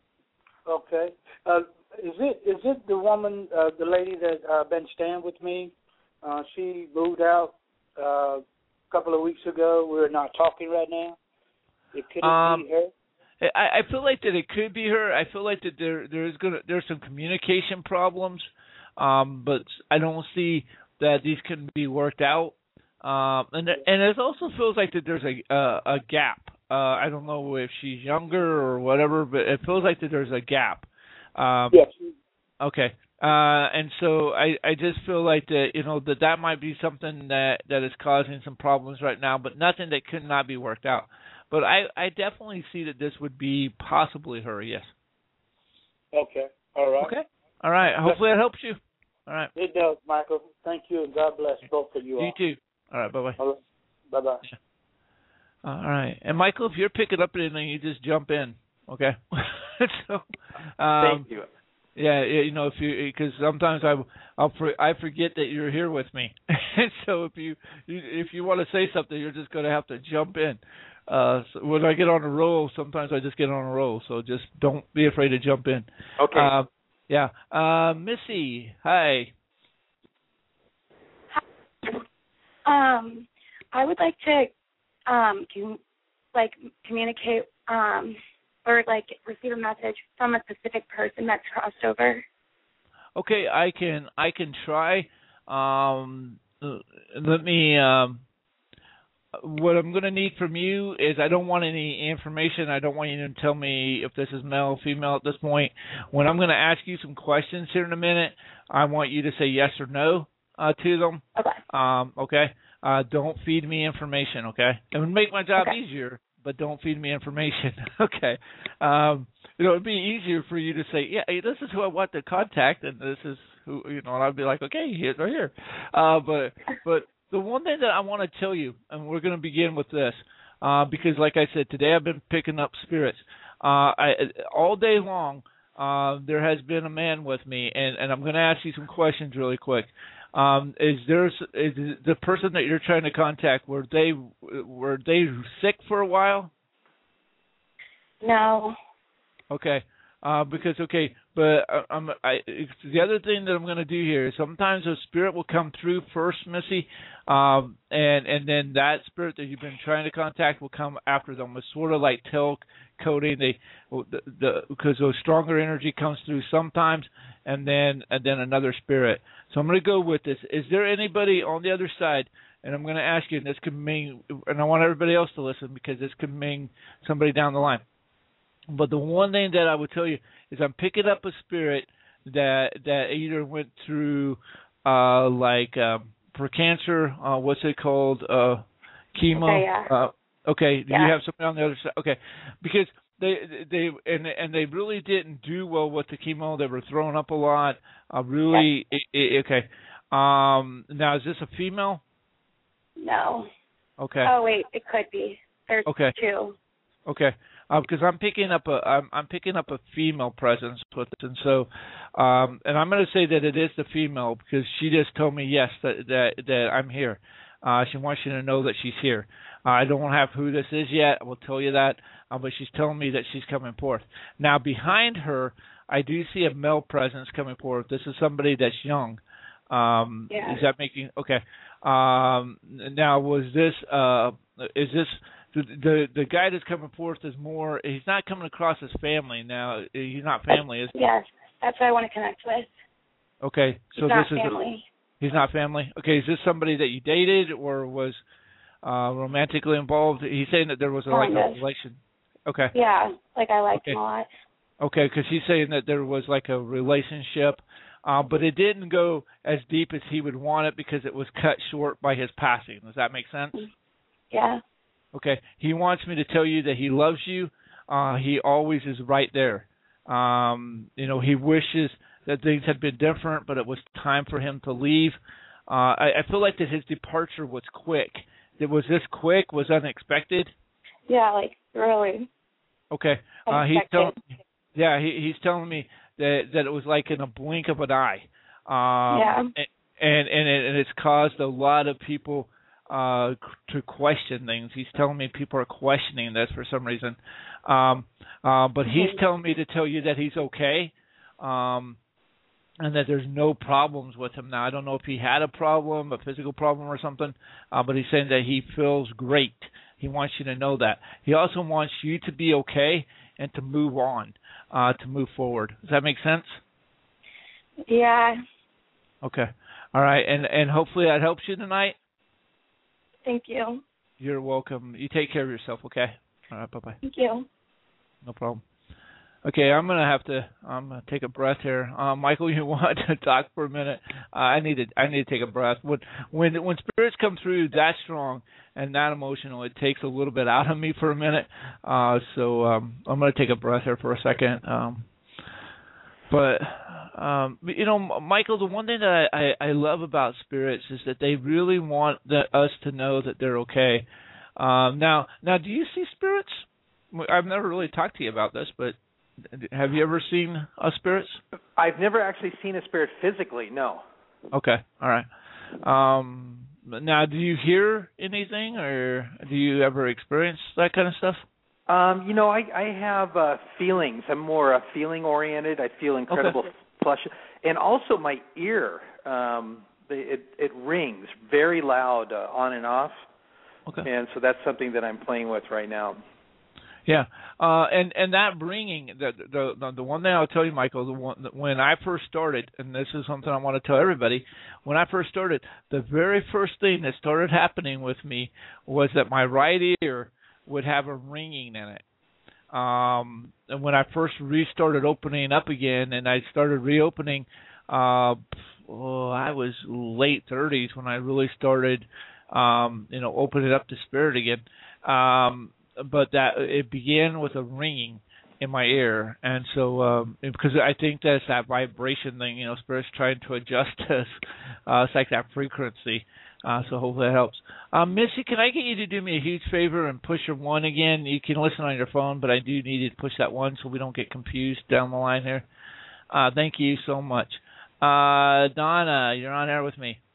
Okay. Uh, is it is it the woman, uh, the lady that uh, been staying with me? Uh, she moved out uh, a couple of weeks ago. We're not talking right now. It could Um, be her. I, I feel like that it could be her. I feel like that there there's gonna there's some communication problems, um, but I don't see that these can be worked out. Um, and and it also feels like that there's a a, a gap. Uh, I don't know if she's younger or whatever, but it feels like that there's a gap. Um, Yes. Okay. Uh, and so I, I just feel like that you know that that might be something that, that is causing some problems right now, but nothing that could not be worked out. But I, I definitely see that this would be possibly her, yes. Okay. All right. Okay. All right. Hopefully that helps you. All right. It does, Michael. Thank you, and God bless both of you. You all. too. All right. Bye-bye. All right. Bye-bye. Yeah. All right. And, Michael, if you're picking up anything, you just jump in, okay? so, um, Thank you. Yeah, you know, if you because sometimes I I'll I forget that you're here with me, and so if you, you if you want to say something, you're just going to have to jump in. Uh, so when I get on a roll, sometimes I just get on a roll, so just don't be afraid to jump in. Okay. Uh, yeah, uh, Missy, hi. Um, I would like to, um, com- like communicate, um. or, like, receive a message from a specific person that's crossed over? Okay, I can I can try. Um, let me. Um, what I'm going to need from you is I don't want any information. I don't want you to tell me if this is male or female at this point. When I'm going to ask you some questions here in a minute, I want you to say yes or no uh, to them. Okay. Um, okay. Uh, don't feed me information. Okay. It would make my job okay. easier, but don't feed me information. okay. Um, you know, it'd be easier for you to say, yeah, hey, this is who I want to contact, and this is who, you know, and I'd be like, okay, here's right here. Uh, but, but the one thing that I want to tell you, and we're going to begin with this, uh, because like I said, today I've been picking up spirits. Uh, I, all day long, uh, there has been a man with me, and, and I'm going to ask you some questions really quick. Um, is there is the person that you're trying to contact, were they were they sick for a while? No. Okay. Uh, because okay, but uh, I'm, I, it's the other thing that I'm going to do here is sometimes a spirit will come through first, Missy, um, and and then that spirit that you've been trying to contact will come after them. It's sort of like tail coding. They the, the because the stronger energy comes through sometimes, and then and then another spirit. So I'm going to go with this. Is there anybody on the other side? And I'm going to ask you, and this could mean, and I want everybody else to listen because this could mean somebody down the line. But the one thing that I would tell you is I'm picking up a spirit that that either went through uh, like um, for cancer, uh, what's it called, uh, chemo. Okay, yeah. Uh, okay, do yeah. you have something on the other side? Okay, because they they and and they really didn't do well with the chemo. They were throwing up a lot. Uh, really, yeah. it, it, okay. Um, now is this a female? No. Okay. Oh wait, it could be. There's okay. two. Okay. Because uh, I'm picking up a I'm, I'm picking up a female presence with it, and so um, and I'm going to say that it is the female because she just told me yes that that, that I'm here. Uh, she wants you to know that she's here. Uh, I don't have who this is yet. I will tell you that, uh, but she's telling me that she's coming forth. Now behind her, I do see a male presence coming forth. This is somebody that's young. Um, yeah. Is that making okay? Um, now was this uh, is this The, the the guy that's coming forth is more. He's not coming across as family now. He's not family, is he? Yes, that's what I want to connect with. Okay, so he's not this is family. A, he's not family. Okay, is this somebody that you dated or was uh, romantically involved? He's saying that there was a, like a relation. Okay. Yeah, like I liked okay. him a lot. Okay, because he's saying that there was like a relationship, uh, but it didn't go as deep as he would want it because it was cut short by his passing. Does that make sense? Yeah. Okay, he wants me to tell you that he loves you. Uh, he always is right there. Um, you know, he wishes that things had been different, but it was time for him to leave. Uh, I, I feel like that his departure was quick. It was this quick, was unexpected. Yeah, like really. Okay, uh, he's telling. Yeah, he, he's telling me that that it was like in a blink of an eye. Um, yeah. And and and, it, and it's caused a lot of people. Uh, to question things. He's telling me people are questioning this for some reason. Um, uh, but he's telling me to tell you that he's okay, um, and that there's no problems with him now. I don't know if he had a problem, a physical problem or something, uh, but he's saying that he feels great. He wants you to know that. He also wants you to be okay and to move on, uh, to move forward. Does that make sense? Yeah. Okay. All right. And, and hopefully that helps you tonight. Thank you. You're welcome. You take care of yourself, okay? All right, bye-bye. Thank you. No problem. Okay, I'm going to have to I'm gonna take a breath here. Uh, Michael, you want to talk for a minute? Uh, I need to I need to take a breath. When when when spirits come through that strong and that emotional, it takes a little bit out of me for a minute. Uh, so um, I'm going to take a breath here for a second. Um, but Um, you know, Michael, the one thing that I, I, I love about spirits is that they really want the, us to know that they're okay. Um, now, now, do you see spirits? I've never really talked to you about this, but have you ever seen uh, spirits? I've never actually seen a spirit physically, no. Okay, all right. Um, now, do you hear anything, or do you ever experience that kind of stuff? Um, you know, I, I have uh, feelings. I'm more uh, feeling-oriented. I feel incredible okay. plush. And also my ear, um, it, it rings very loud uh, on and off. Okay. And so that's something that I'm playing with right now. Yeah, uh, and and that bringing the, the the the one thing I'll tell you, Michael, the one when I first started, and this is something I want to tell everybody. When I first started, the very first thing that started happening with me was that my right ear would have a ringing in it. Um, and when I first restarted opening up again, and I started reopening, uh, oh, I was late thirties when I really started, um, you know, opening up to spirit again. Um, but that it began with a ringing in my ear, and so um, because I think that's that vibration thing, you know, spirit's trying to adjust us. Uh, it's like that frequency. Uh, so hopefully that helps. Um, Missy, can I get you to do me a huge favor and push your one again? You can listen on your phone, but I do need you to push that one so we don't get confused down the line here. Uh, thank you so much. Uh, Donna, you're on air with me.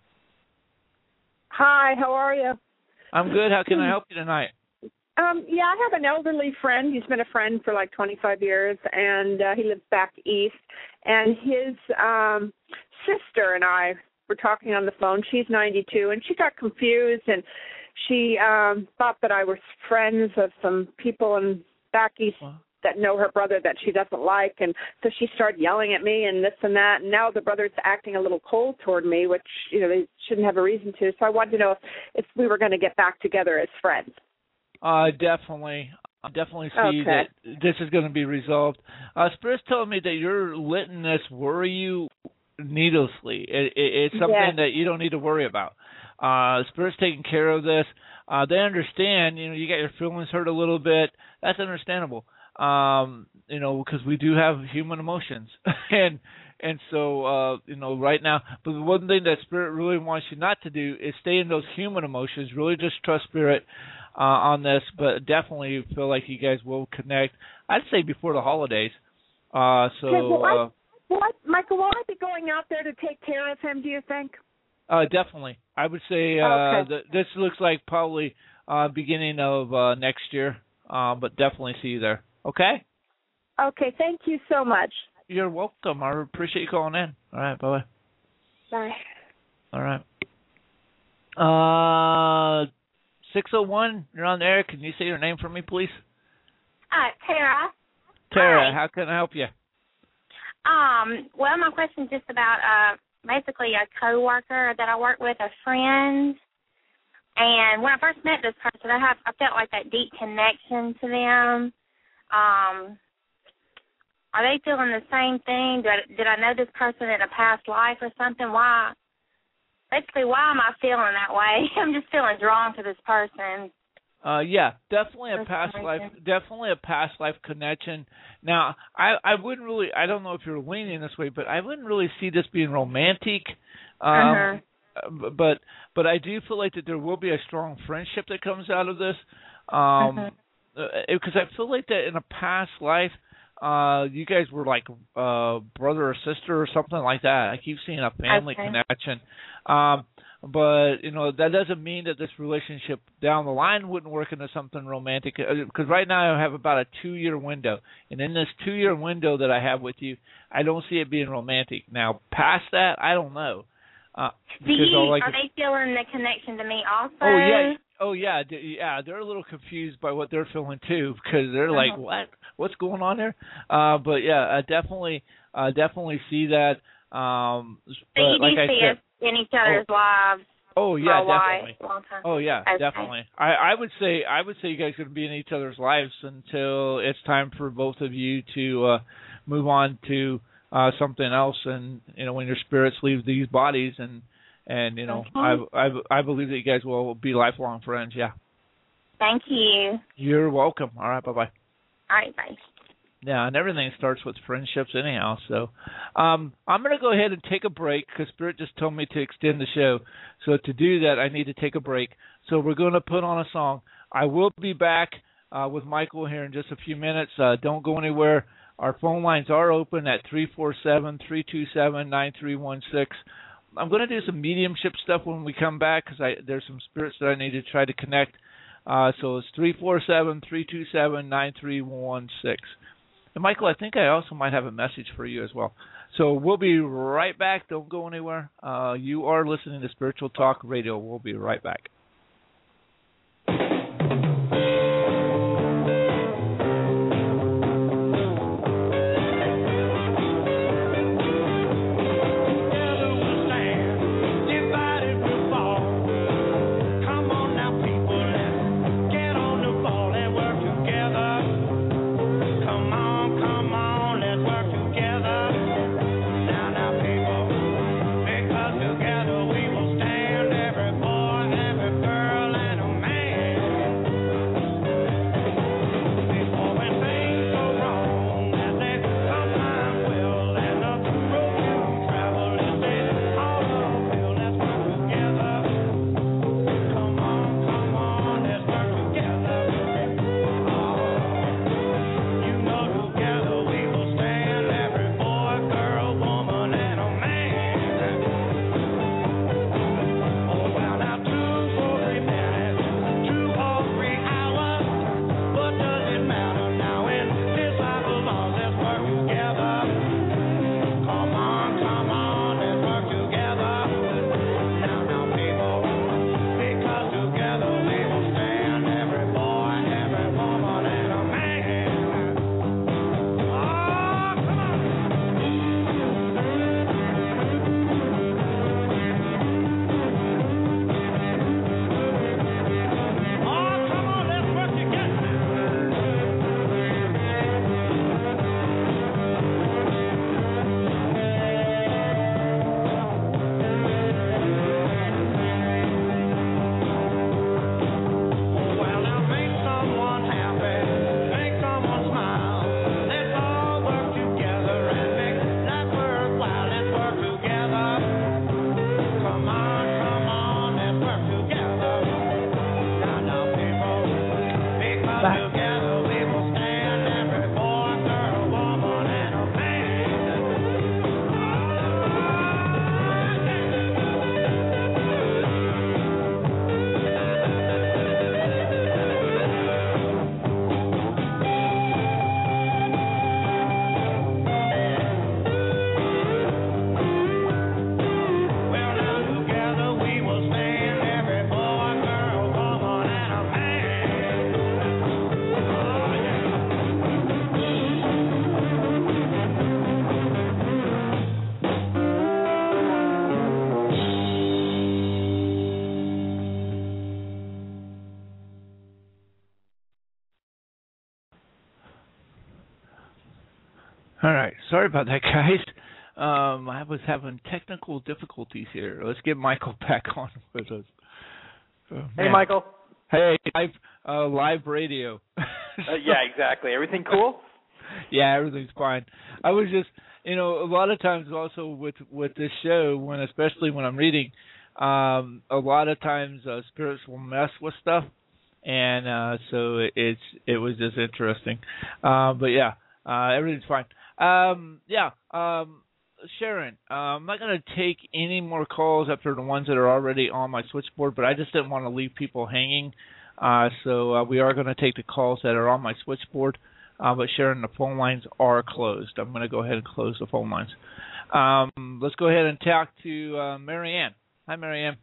Hi, how are you? I'm good. How can I help you tonight? Um, yeah, I have an elderly friend. He's been a friend for like twenty-five years, and uh, he lives back east. And his um, sister and I were talking on the phone. She's ninety-two, and she got confused, and she um, thought that I was friends of some people in back east wow. that know her brother that she doesn't like, and so she started yelling at me and this and that. And now the brother's acting a little cold toward me, which you know they shouldn't have a reason to. So I wanted to know if, if we were going to get back together as friends. Uh, definitely. I definitely see okay. that this is going to be resolved. Uh, Spirit's telling me that your litanness worry you needlessly. It, it, it's something yes. that you don't need to worry about. Uh, Spirit's taking care of this. Uh, they understand, you know, you got your feelings hurt a little bit. That's understandable. Um, you know, because we do have human emotions. and and so, uh, you know, right now, but the one thing that Spirit really wants you not to do is stay in those human emotions. Really just trust Spirit uh, on this, but definitely feel like you guys will connect. I'd say before the holidays. Uh, so, okay, well, I, uh, what, Michael, will I be going out there to take care of him, do you think? Uh, definitely. I would say uh, okay. th- this looks like probably uh, beginning of uh, next year, uh, but definitely see you there. Okay? Okay, thank you so much. You're welcome. I appreciate you calling in. All right, bye-bye. Bye. All right. Uh, six oh one, you're on the air. Can you say your name for me, please? Uh, Tara. Tara, Hi. how can I help you? Um, well, my question is just about uh, basically a coworker that I work with, a friend. And when I first met this person, I have I felt like that deep connection to them. Um, are they feeling the same thing? Did I, did I know this person in a past life or something? Why? Basically, why am I feeling that way? I'm just feeling drawn to this person. Uh, yeah, definitely a past life, definitely a past life connection. Now, I, I wouldn't really, I don't know if you're leaning this way, but I wouldn't really see this being romantic. Um, uh-huh. But, but I do feel like that there will be a strong friendship that comes out of this. Um, uh-huh. Because I feel like that in a past life, uh, you guys were like uh, brother or sister or something like that. I keep seeing a family okay. connection. Um, but, you know, that doesn't mean that this relationship down the line wouldn't work into something romantic. Because right now I have about a two-year window. And in this two-year window that I have with you, I don't see it being romantic. Now, past that, I don't know. Uh, Do you, like, are they feeling the connection to me also? Oh, yeah. Oh, yeah. Yeah, they're a little confused by what they're feeling, too, because they're uh-huh. like, what? What's going on there? Uh, but, yeah, I definitely uh, definitely see that. Um, so but you do like see I said, us in each other's oh, lives? Oh, yeah, definitely. Long time. Oh, yeah, okay. definitely. I, I would say I would say you guys are going to be in each other's lives until it's time for both of you to uh, move on to uh, something else, and, you know, when your spirits leave these bodies, and, and you know, okay. I, I, I believe that you guys will be lifelong friends, yeah. Thank you. You're welcome. All right, bye-bye. All right, bye. Yeah, and everything starts with friendships anyhow. So um, I'm going to go ahead and take a break because Spirit just told me to extend the show. So to do that, I need to take a break. So we're going to put on a song. I will be back uh, with Michael here in just a few minutes. Uh, don't go anywhere. Our phone lines are open at three four seven, three two seven, nine three one six. I'm going to do some mediumship stuff when we come back because there's some spirits that I need to try to connect. Uh, so it's three four seven, three two seven, nine three one six. And, Michael, I think I also might have a message for you as well. So we'll be right back. Don't go anywhere. Uh, you are listening to Spiritual Talk Radio. We'll be right back. All right. Sorry about that, guys. Um, I was having technical difficulties here. Let's get Michael back on with us. Oh, hey, Michael. Hey, live, uh, live radio. uh, yeah, exactly. Everything cool? Yeah, everything's fine. I was just, you know, a lot of times also with with this show, when especially when I'm reading, um, a lot of times uh, spirits will mess with stuff, and uh, so it, it's it was just interesting. Uh, but yeah, uh, everything's fine. Um, yeah, um, Sharon, uh, I'm not going to take any more calls after the ones that are already on my switchboard, but I just didn't want to leave people hanging. Uh, so uh, we are going to take the calls that are on my switchboard. Uh, but Sharon, the phone lines are closed. I'm going to go ahead and close the phone lines. Um, let's go ahead and talk to uh, Marianne. Hi, Marianne.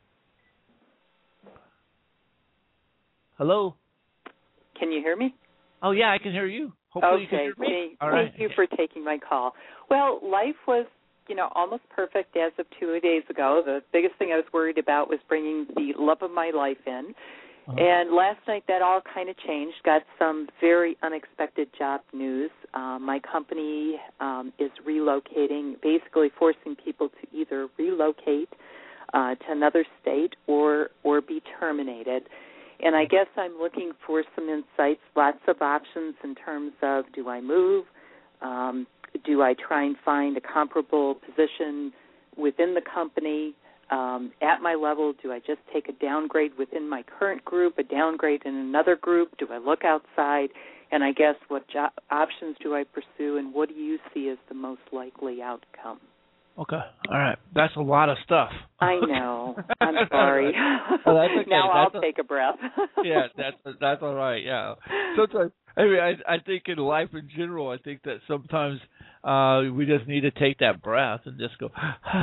Hello? Can you hear me? Oh, yeah, I can hear you. Hopefully okay. you can hear me. Thank, All right. Thank you for taking my call. Well, life was, you know, almost perfect as of two days ago. The biggest thing I was worried about was bringing the love of my life in. Uh-huh. And last night that all kind of changed. Got some very unexpected job news. Uh, my company um, is relocating, basically forcing people to either relocate uh, to another state or or be terminated. And I guess I'm looking for some insights, lots of options in terms of, do I move? Um, do I try and find a comparable position within the company um, at my level? Do I just take a downgrade within my current group, a downgrade in another group? Do I look outside? And I guess what jo- options do I pursue, and what do you see as the most likely outcome? Okay. All right. That's a lot of stuff. I know. I'm sorry. Well, that's okay. Now that's I'll a, take a breath. yeah, that's that's all right. Yeah. Sometimes, I mean, I I think in life in general, I think that sometimes uh, we just need to take that breath and just go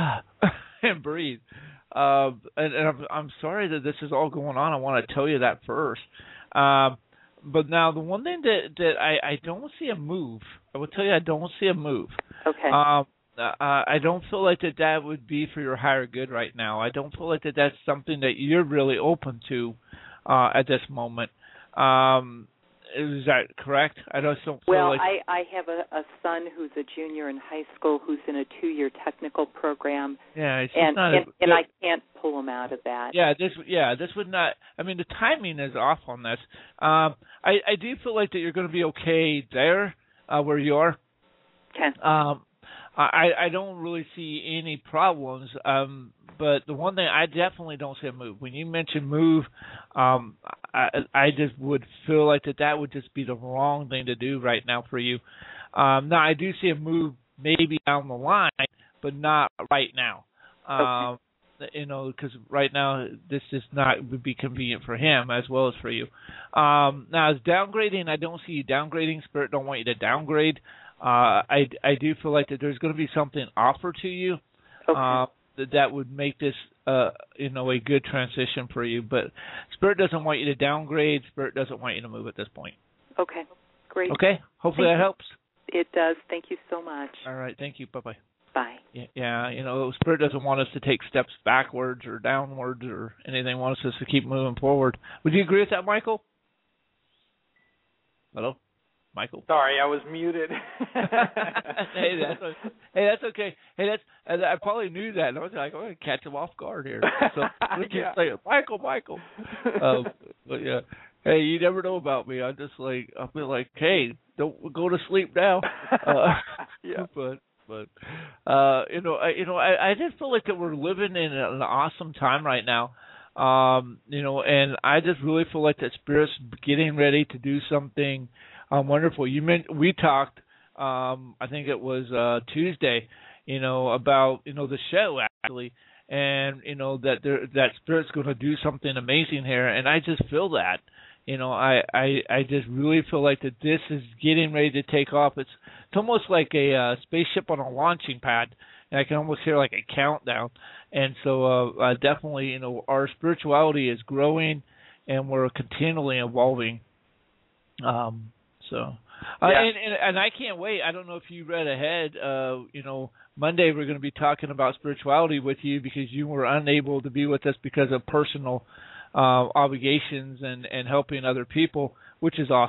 and breathe. Um, and, and I'm I'm sorry that this is all going on. I want to tell you that first. Um, but now the one thing that that I I don't see a move. I will tell you, I don't see a move. Okay. Um. Uh, I don't feel like that that would be for your higher good right now. I don't feel like that that's something that you're really open to uh, at this moment. Um, is that correct? I don't feel well, like... I, I have a, a son who's a junior in high school who's in a two-year technical program, yeah, it's and not and, a, and I can't pull him out of that. Yeah, this yeah this would not. I mean, the timing is off on this. Um, I I do feel like that you're going to be okay there uh, where you are. Okay. Um. I, I don't really see any problems, um, but the one thing I definitely don't see a move. When you mention move, um, I, I just would feel like that that would just be the wrong thing to do right now for you. Um, now, I do see a move maybe down the line, but not right now. Um, okay. You know, because right now this is not would be convenient for him as well as for you. Um, now, as downgrading, I don't see you downgrading. Spirit don't want you to downgrade. Uh, I, I do feel like that there's going to be something offered to you okay. uh, that that would make this, uh, you know, a good transition for you. But Spirit doesn't want you to downgrade. Spirit doesn't want you to move at this point. Okay, great. Okay, hopefully Thank that you. helps. It does. Thank you so much. All right, thank you. Bye-bye. Bye. Yeah, yeah, you know, Spirit doesn't want us to take steps backwards or downwards or anything. It wants us to keep moving forward. Would you agree with that, Michael? Hello? Michael. Sorry, I was muted. hey, that's hey, that's okay. Hey, that's I probably knew that. And I was like, I'm going to catch him off guard here. So we can yeah. say, Michael, Michael. um, but yeah, hey, you never know about me. I'm just like I'll be like, hey, don't go to sleep now. Uh, yeah. But but uh, you know, I, you know, I, I just feel like that we're living in an awesome time right now. Um, you know, and I just really feel like that Spirit's getting ready to do something. Um, wonderful. You meant we talked. Um, I think it was uh, Tuesday. You know about you know the show actually, and you know that there, that Spirit's going to do something amazing here, and I just feel that. You know, I, I I just really feel like that this is getting ready to take off. It's it's almost like a uh, spaceship on a launching pad, and I can almost hear like a countdown. And so, uh, uh, definitely, you know, our spirituality is growing, and we're continually evolving. Um. So, uh, yeah. and, and and I can't wait. I don't know if you read ahead. Uh, you know, Monday we're going to be talking about spirituality with you because you were unable to be with us because of personal uh, obligations and, and helping other people, which is awesome.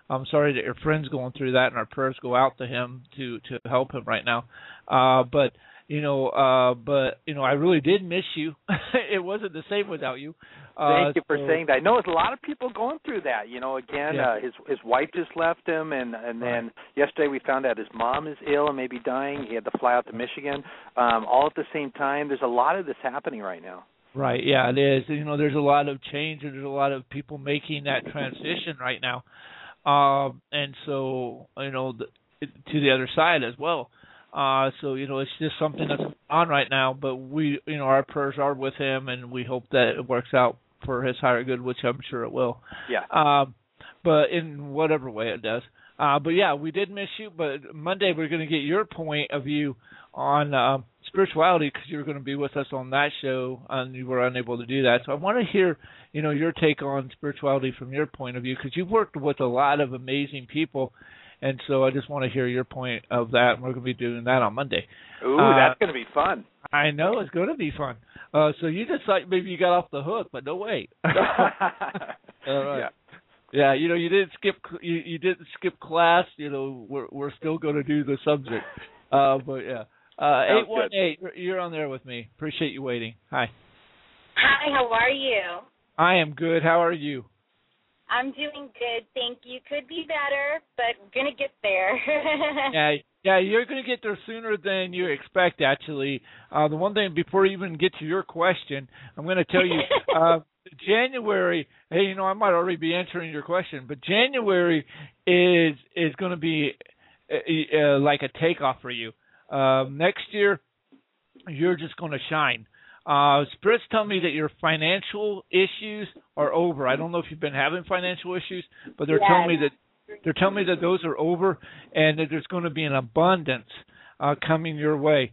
I'm sorry that your friend's going through that, and our prayers go out to him to to help him right now. Uh, but you know, uh, but you know, I really did miss you. It wasn't the same without you. Uh, Thank you for so, saying that. I know there's a lot of people going through that. You know, again, yeah. uh, his his wife just left him, and and then right. yesterday we found out his mom is ill and maybe dying. He had to fly out to Michigan, um, all at the same time. There's a lot of this happening right now. Right. Yeah, it is. You know, there's a lot of change, and there's a lot of people making that transition right now, um, and so you know, the, to the other side as well. Uh, so, you know, it's just something that's on right now, but we, you know, our prayers are with him, and we hope that it works out for his higher good, which I'm sure it will. Yeah. Um, but in whatever way it does. Uh, but, yeah, we did miss you, but Monday we're going to get your point of view on uh, spirituality because you're going to be with us on that show, and you were unable to do that. So I want to hear, you know, your take on spirituality from your point of view because you've worked with a lot of amazing people. And so I just want to hear your point of that, and we're going to be doing that on Monday. Ooh, uh, that's going to be fun. I know, it's going to be fun. Uh, so you just thought maybe you got off the hook, but no, wait. All right. Yeah. Yeah, you know, you didn't skip you, you didn't skip class. You know, we're we're still going to do the subject. Uh, but, yeah. Uh, eight one eight, you're on there with me. Appreciate you waiting. Hi. Hi, how are you? I am good. How are you? I'm doing good, thank you. Could be better, but going to get there. yeah, yeah, you're going to get there sooner than you expect, actually. Uh, the one thing, before you even get to your question, I'm going to tell you, uh, January, hey, you know, I might already be answering your question, but January is is going to be uh, uh, like a takeoff for you. Uh, next year, you're just going to shine. Uh, spirits tell me that your financial issues are over. I don't know if you've been having financial issues, but they're yes. telling me that they're telling me that those are over, and that there's going to be an abundance uh, coming your way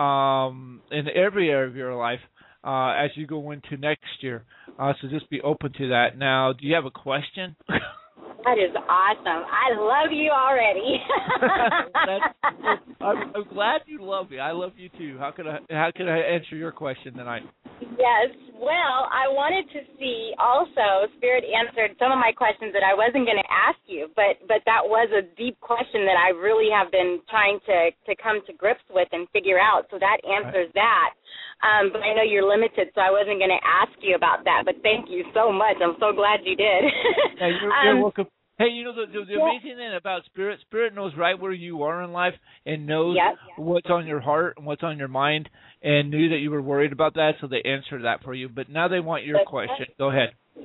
um, in every area of your life uh, as you go into next year. Uh, so just be open to that. Now, do you have a question? That is awesome. I love you already. That's, I'm, I'm glad you love me. I love you too. How can I how can I answer your question tonight? Yes. Well, I wanted to see also, Spirit answered some of my questions that I wasn't going to ask you, but but that was a deep question that I really have been trying to, to come to grips with and figure out. So that answers right. that. Um, but I know you're limited, so I wasn't going to ask you about that. But thank you so much. I'm so glad you did. Yeah, you're, you're um, welcome. Hey, you know, the, the, the yeah. amazing thing about Spirit, Spirit knows right where you are in life and knows yes. what's on your heart and what's on your mind and knew that you were worried about that, so they answered that for you. But now they want your but, question. Go ahead.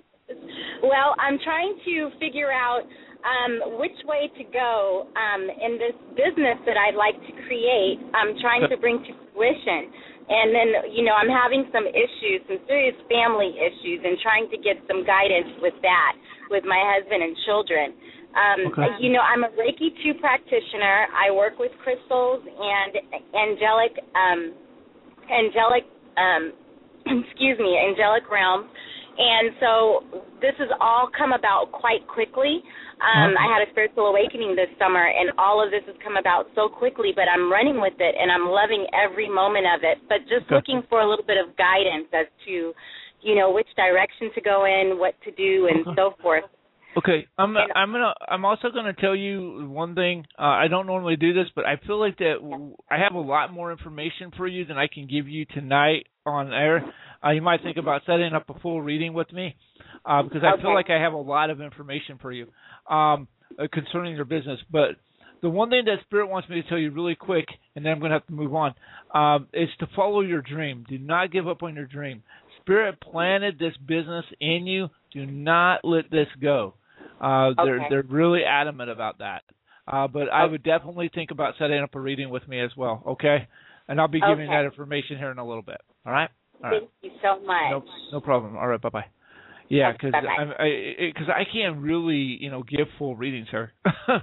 Well, I'm trying to figure out um, which way to go um, in this business that I'd like to create. I'm trying to bring to fruition. And then, you know, I'm having some issues, some serious family issues, and trying to get some guidance with that, with my husband and children. Um, okay. You know, I'm a Reiki two practitioner. I work with crystals and angelic, um, angelic, um, excuse me, angelic realms. And so this has all come about quite quickly. Um, I had a spiritual awakening this summer, and all of this has come about so quickly, but I'm running with it, and I'm loving every moment of it, but just okay. looking for a little bit of guidance as to, you know, which direction to go in, what to do, and okay. so forth. Okay, I'm and, I'm gonna I'm also gonna tell you one thing. Uh, I don't normally do this, but I feel like that I have a lot more information for you than I can give you tonight on air. Uh, you might think about setting up a full reading with me uh, because I okay. feel like I have a lot of information for you um, uh, concerning your business. But the one thing that Spirit wants me to tell you really quick, and then I'm going to have to move on, um, is to follow your dream. Do not give up on your dream. Spirit planted this business in you. Do not let this go. Uh, they're okay. they're really adamant about that. Uh, but I would definitely think about setting up a reading with me as well, okay? And I'll be giving okay. that information here in a little bit, all right? All right. Thank you so much. No, no problem. All right, bye-bye. Yeah, because I, because I, I can't really, you know, give full readings here. uh,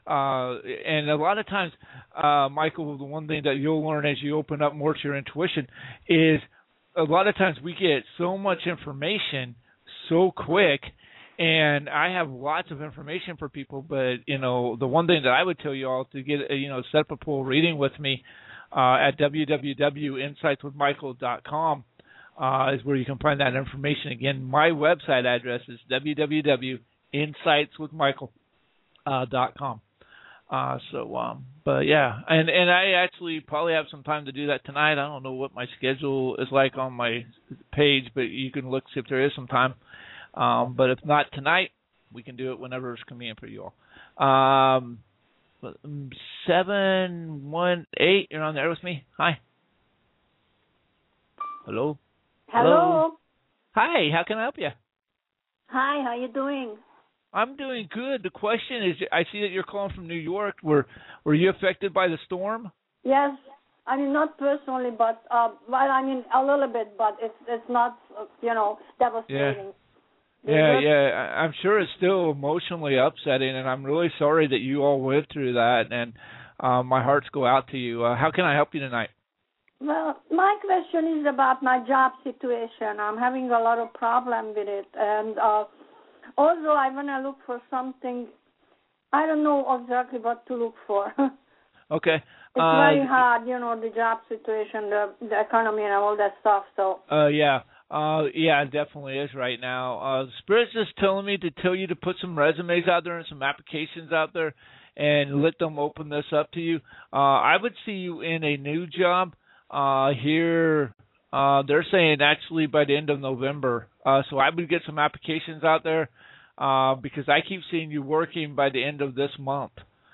and a lot of times, uh, Michael, the one thing that you'll learn as you open up more to your intuition is a lot of times we get so much information so quick, and I have lots of information for people, but, you know, the one thing that I would tell you all to get, you know, set up a full reading with me uh, at w w w dot insights with michael dot com uh, is where you can find that information. Again, my website address is w w w dot insights with michael uh, dot com. Uh, so, um, but yeah, and and I actually probably have some time to do that tonight. I don't know what my schedule is like on my page, but you can look see if there is some time. Um, but if not tonight, we can do it whenever it's convenient for you all. Um, seven one eight, you're on there with me. Hi. Hello. Hello. Hello. Hi. How can I help you? Hi. How you doing? I'm doing good. The question is, I see that you're calling from New York. Were Were you affected by the storm? Yes. I mean, not personally, but uh, well, I mean a little bit, but it's it's not, uh, you know, devastating. Yeah. Yeah, yeah. I'm sure it's still emotionally upsetting, and I'm really sorry that you all went through that. And um, my hearts go out to you. Uh, how can I help you tonight? Well, my question is about my job situation. I'm having a lot of problem with it, and uh, also I want to look for something. I don't know exactly what to look for. Okay. It's uh, very hard, you know, the job situation, the the economy, and all that stuff. So. Uh, yeah. Uh, yeah, it definitely is right now. Uh, the Spirit's just telling me to tell you to put some resumes out there and some applications out there, and let them open this up to you. Uh, I would see you in a new job. Uh, here, uh, they're saying actually by the end of November. Uh, so I would get some applications out there, uh, because I keep seeing you working by the end of this month.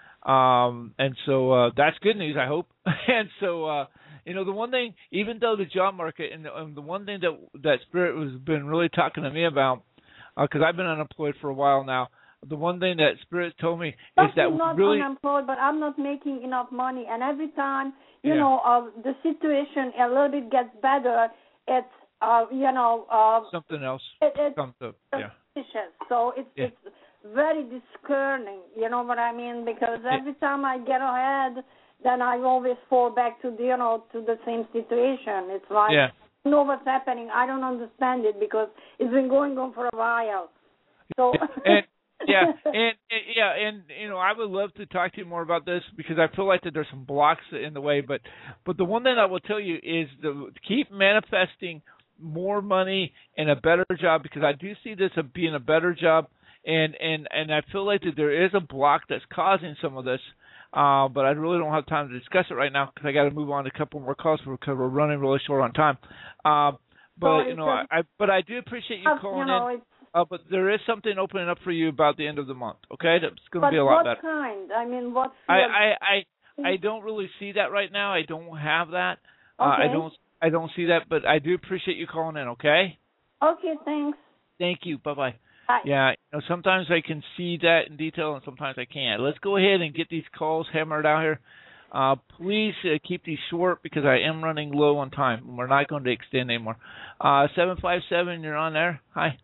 Um, and so, uh, that's good news, I hope. and so, uh, you know, the one thing, even though the job market, and, and the one thing that, that Spirit has been really talking to me about, uh, cause I've been unemployed for a while now, the one thing that Spirit told me But is that I'm not really unemployed, but I'm not making enough money, and every time you yeah. know uh, the situation a little bit gets better, it's uh, you know uh, something else it, it's comes up. Yeah. suspicious. So it's Yeah. it's very discerning. You know what I mean? Because every yeah. time I get ahead, then I always fall back to the, you know to the same situation. It's like yeah. I know what's happening. I don't understand it because it's been going on for a while. So. and, yeah, and, and yeah, and you know, I would love to talk to you more about this because I feel like that there's some blocks in the way. But, but the one thing I will tell you is to keep manifesting more money and a better job, because I do see this as being a better job, and and and I feel like that there is a block that's causing some of this. Uh, but I really don't have time to discuss it right now because I got to move on to a couple more calls because we're running really short on time. Uh, but so you know, I, I but I do appreciate you calling you know, in. Uh, but there is something opening up for you about the end of the month. Okay, that's going to be a what lot better. kind? I mean, what? I, I I I don't really see that right now. I don't have that. Okay. Uh, I don't I don't see that. But I do appreciate you calling in. Okay. Okay. Thanks. Thank you. Bye bye. Bye. Yeah. You know, sometimes I can see that in detail, and sometimes I can't. Let's go ahead and get these calls hammered out here. Uh, please uh, keep these short because I am running low on time. We're not going to extend anymore. Uh, seven five seven, you're on there. Hi.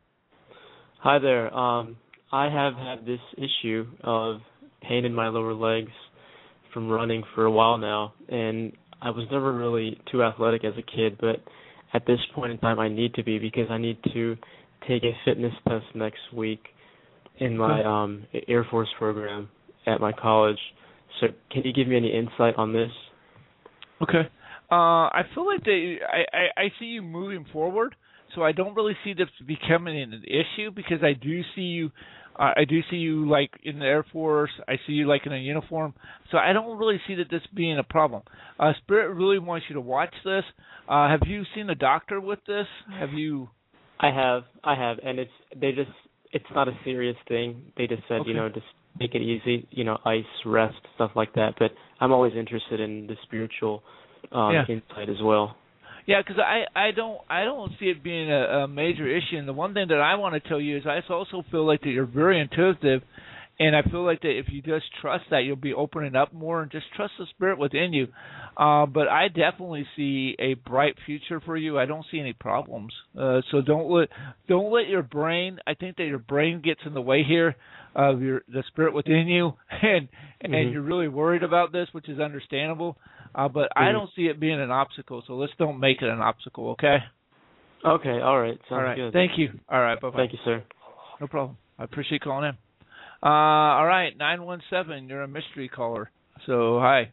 Hi there. Um, I have had this issue of pain in my lower legs from running for a while now, and I was never really too athletic as a kid, but at this point in time I need to be because I need to take a fitness test next week in my um, Air Force program at my college. So can you give me any insight on this? Okay. Uh, I feel like they, I, I, I see you moving forward. So I don't really see this becoming an issue because I do see you, uh, I do see you like in the Air Force. I see you like in a uniform. So I don't really see that this being a problem. Uh, Spirit really wants you to watch this. Uh, have you seen a doctor with this? Have you? I have, I have, and it's they just it's not a serious thing. They just said Okay. you know just make it easy, you know, ice, rest, stuff like that. But I'm always interested in the spiritual um, Yeah. insight as well. Yeah, because I, I don't I don't see it being a, a major issue. And the one thing that I want to tell you is I also feel like that you're very intuitive, and I feel like that if you just trust that, you'll be opening up more and just trust the Spirit within you. Uh, but I definitely see a bright future for you. I don't see any problems. Uh, so don't let don't let your brain. I think that your brain gets in the way here of your the Spirit within you, and and Mm-hmm. you're really worried about this, which is understandable. Uh, but Mm-hmm. I don't see it being an obstacle, so let's don't make it an obstacle, okay? Okay, all right, sounds all right. good. Thank you. All right, bye-bye. Thank you, sir. No problem. I appreciate you calling in. Uh, all right, nine one seven, you're a mystery caller. So, hi.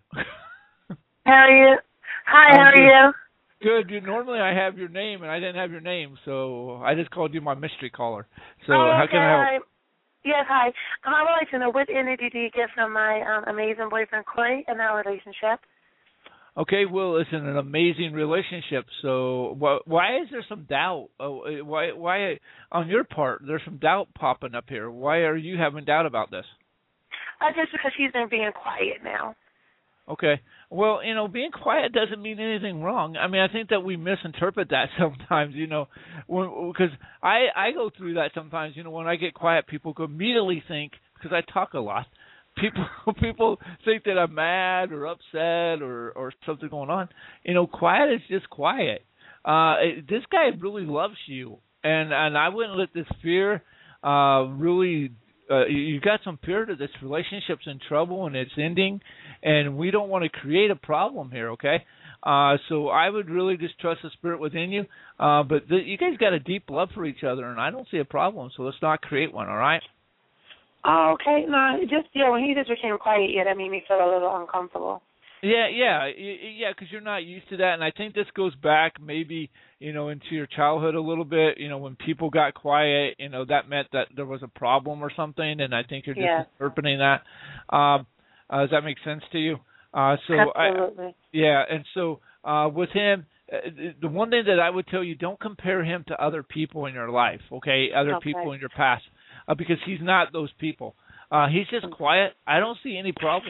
How are you? Hi, I'm how are good. you? Good. You, normally I have your name, and I didn't have your name, so I just called you my mystery caller. So Oh, how can I help? okay. Yes, hi. Um, I would like to know what energy do you get from my um, amazing boyfriend, Corey, in our relationship? Okay, well, it's an amazing relationship. So, wh- why is there some doubt? Uh, why, why, on your part, there's some doubt popping up here? Why are you having doubt about this? Uh, just because he's been being quiet now. Okay. Well, you know, being quiet doesn't mean anything wrong. I mean, I think that we misinterpret that sometimes, you know, because I, I go through that sometimes. You know, when I get quiet, people go immediately think, because I talk a lot, people people think that I'm mad or upset or, or something going on. You know, quiet is just quiet. Uh, it, this guy really loves you, and, and I wouldn't let this fear uh, really Uh, you got some fear that this relationship's in trouble and it's ending, and we don't want to create a problem here, okay? Uh, so I would really just trust the spirit within you. Uh, but the, you guys got a deep love for each other, and I don't see a problem, so let's not create one, all right? Oh, okay. No, just, yeah, when he just became quiet, yeah, that made me feel a little uncomfortable. Yeah, yeah, yeah, because you're not used to that, and I think this goes back maybe, you know, into your childhood a little bit. You know, when people got quiet, you know, that meant that there was a problem or something, and I think you're just yeah. interpreting that. Um, uh, does that make sense to you? Uh, so Absolutely. I, yeah, and so uh, with him, uh, the one thing that I would tell you, don't compare him to other people in your life, okay, other okay. people in your past, uh, because he's not those people. Uh, he's just quiet. I don't see any problem.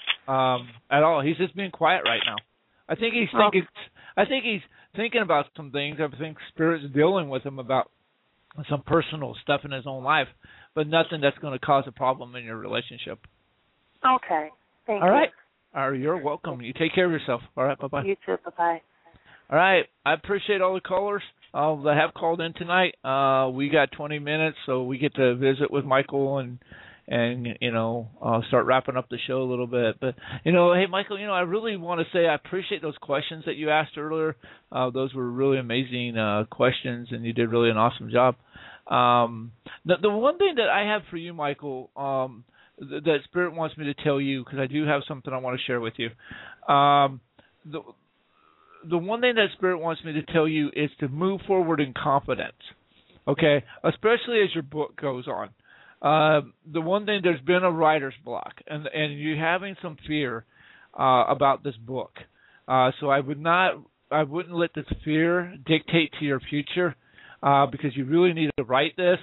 Um, at all. He's just being quiet right now. I think he's thinking. I think he's thinking about some things. I think Spirit's dealing with him about some personal stuff in his own life, but nothing that's going to cause a problem in your relationship. Okay. Thank all you. right. All right. You're welcome. You take care of yourself. All right. Bye bye. You too. Bye bye. All right. I appreciate all the callers uh, that have called in tonight. Uh, we got twenty minutes, so we get to visit with Michael and. And, you know, uh, start wrapping up the show a little bit. But, you know, hey, Michael, you know, I really want to say I appreciate those questions that you asked earlier. Uh, those were really amazing uh, questions, and you did really an awesome job. Um, the, the one thing that I have for you, Michael, um, th- that Spirit wants me to tell you, because I do have something I want to share with you. Um, the, the one thing that Spirit wants me to tell you is to move forward in confidence, okay, especially as your book goes on. Uh, the one thing, there's been a writer's block, and and you're having some fear uh, about this book. Uh, so I would not, I wouldn't let this fear dictate to your future, uh, because you really need to write this,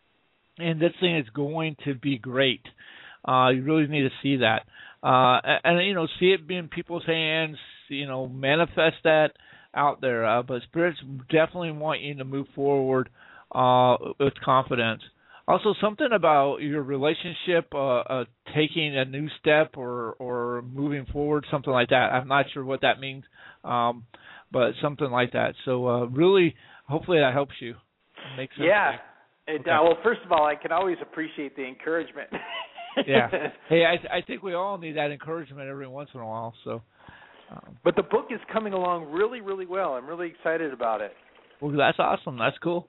and this thing is going to be great. Uh, you really need to see that, uh, and, and you know, see it be in people's hands. You know, manifest that out there. Uh, but spirits definitely want you to move forward uh, with confidence. Also, something about your relationship, uh, uh, taking a new step or, or moving forward, something like that. I'm not sure what that means, um, but something like that. So uh, really, hopefully that helps you. Makes sense. Yeah. It, okay. uh, well, first of all, I can always appreciate the encouragement. yeah. Hey, I, I think we all need that encouragement every once in a while. So. Um, but the book is coming along really, really well. I'm really excited about it. Well, that's awesome. That's cool.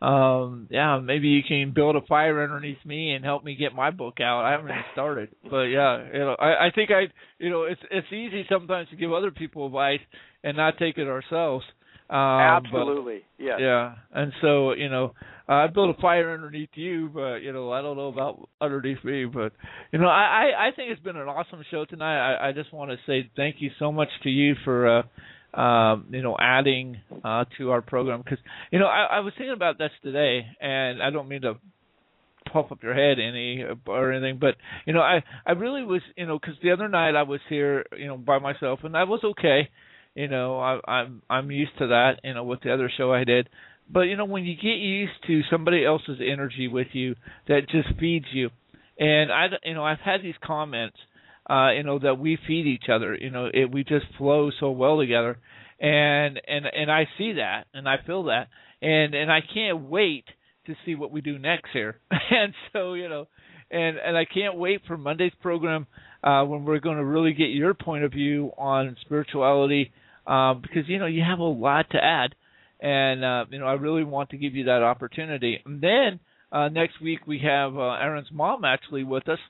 Um, yeah, maybe you can build a fire underneath me and help me get my book out. I haven't even started, but yeah, you know, I, I think I, you know, it's it's easy sometimes to give other people advice and not take it ourselves. Um, Absolutely. But, yes. Yeah, and so you know, uh, I built a fire underneath you, but you know, I don't know about underneath me. But you know, I I, I think it's been an awesome show tonight. I, I just want to say thank you so much to you for. Uh, Um, you know, adding uh, to our program, because you know I, I was thinking about this today, and I don't mean to puff up your head any or anything, but you know I, I really was, you know, because the other night I was here, you know, by myself, and I was okay, you know, I, I'm I'm used to that, you know, with the other show I did, but you know when you get used to somebody else's energy with you, that just feeds you, and I, you know, I've had these comments. Uh, you know, that we feed each other. You know, it, we just flow so well together, and and and I see that, and I feel that, and and I can't wait to see what we do next here. And so, you know, and and I can't wait for Monday's program uh, when we're going to really get your point of view on spirituality, uh, because you know you have a lot to add, and uh, you know I really want to give you that opportunity. And then uh, next week we have uh, Aaron's mom actually with us.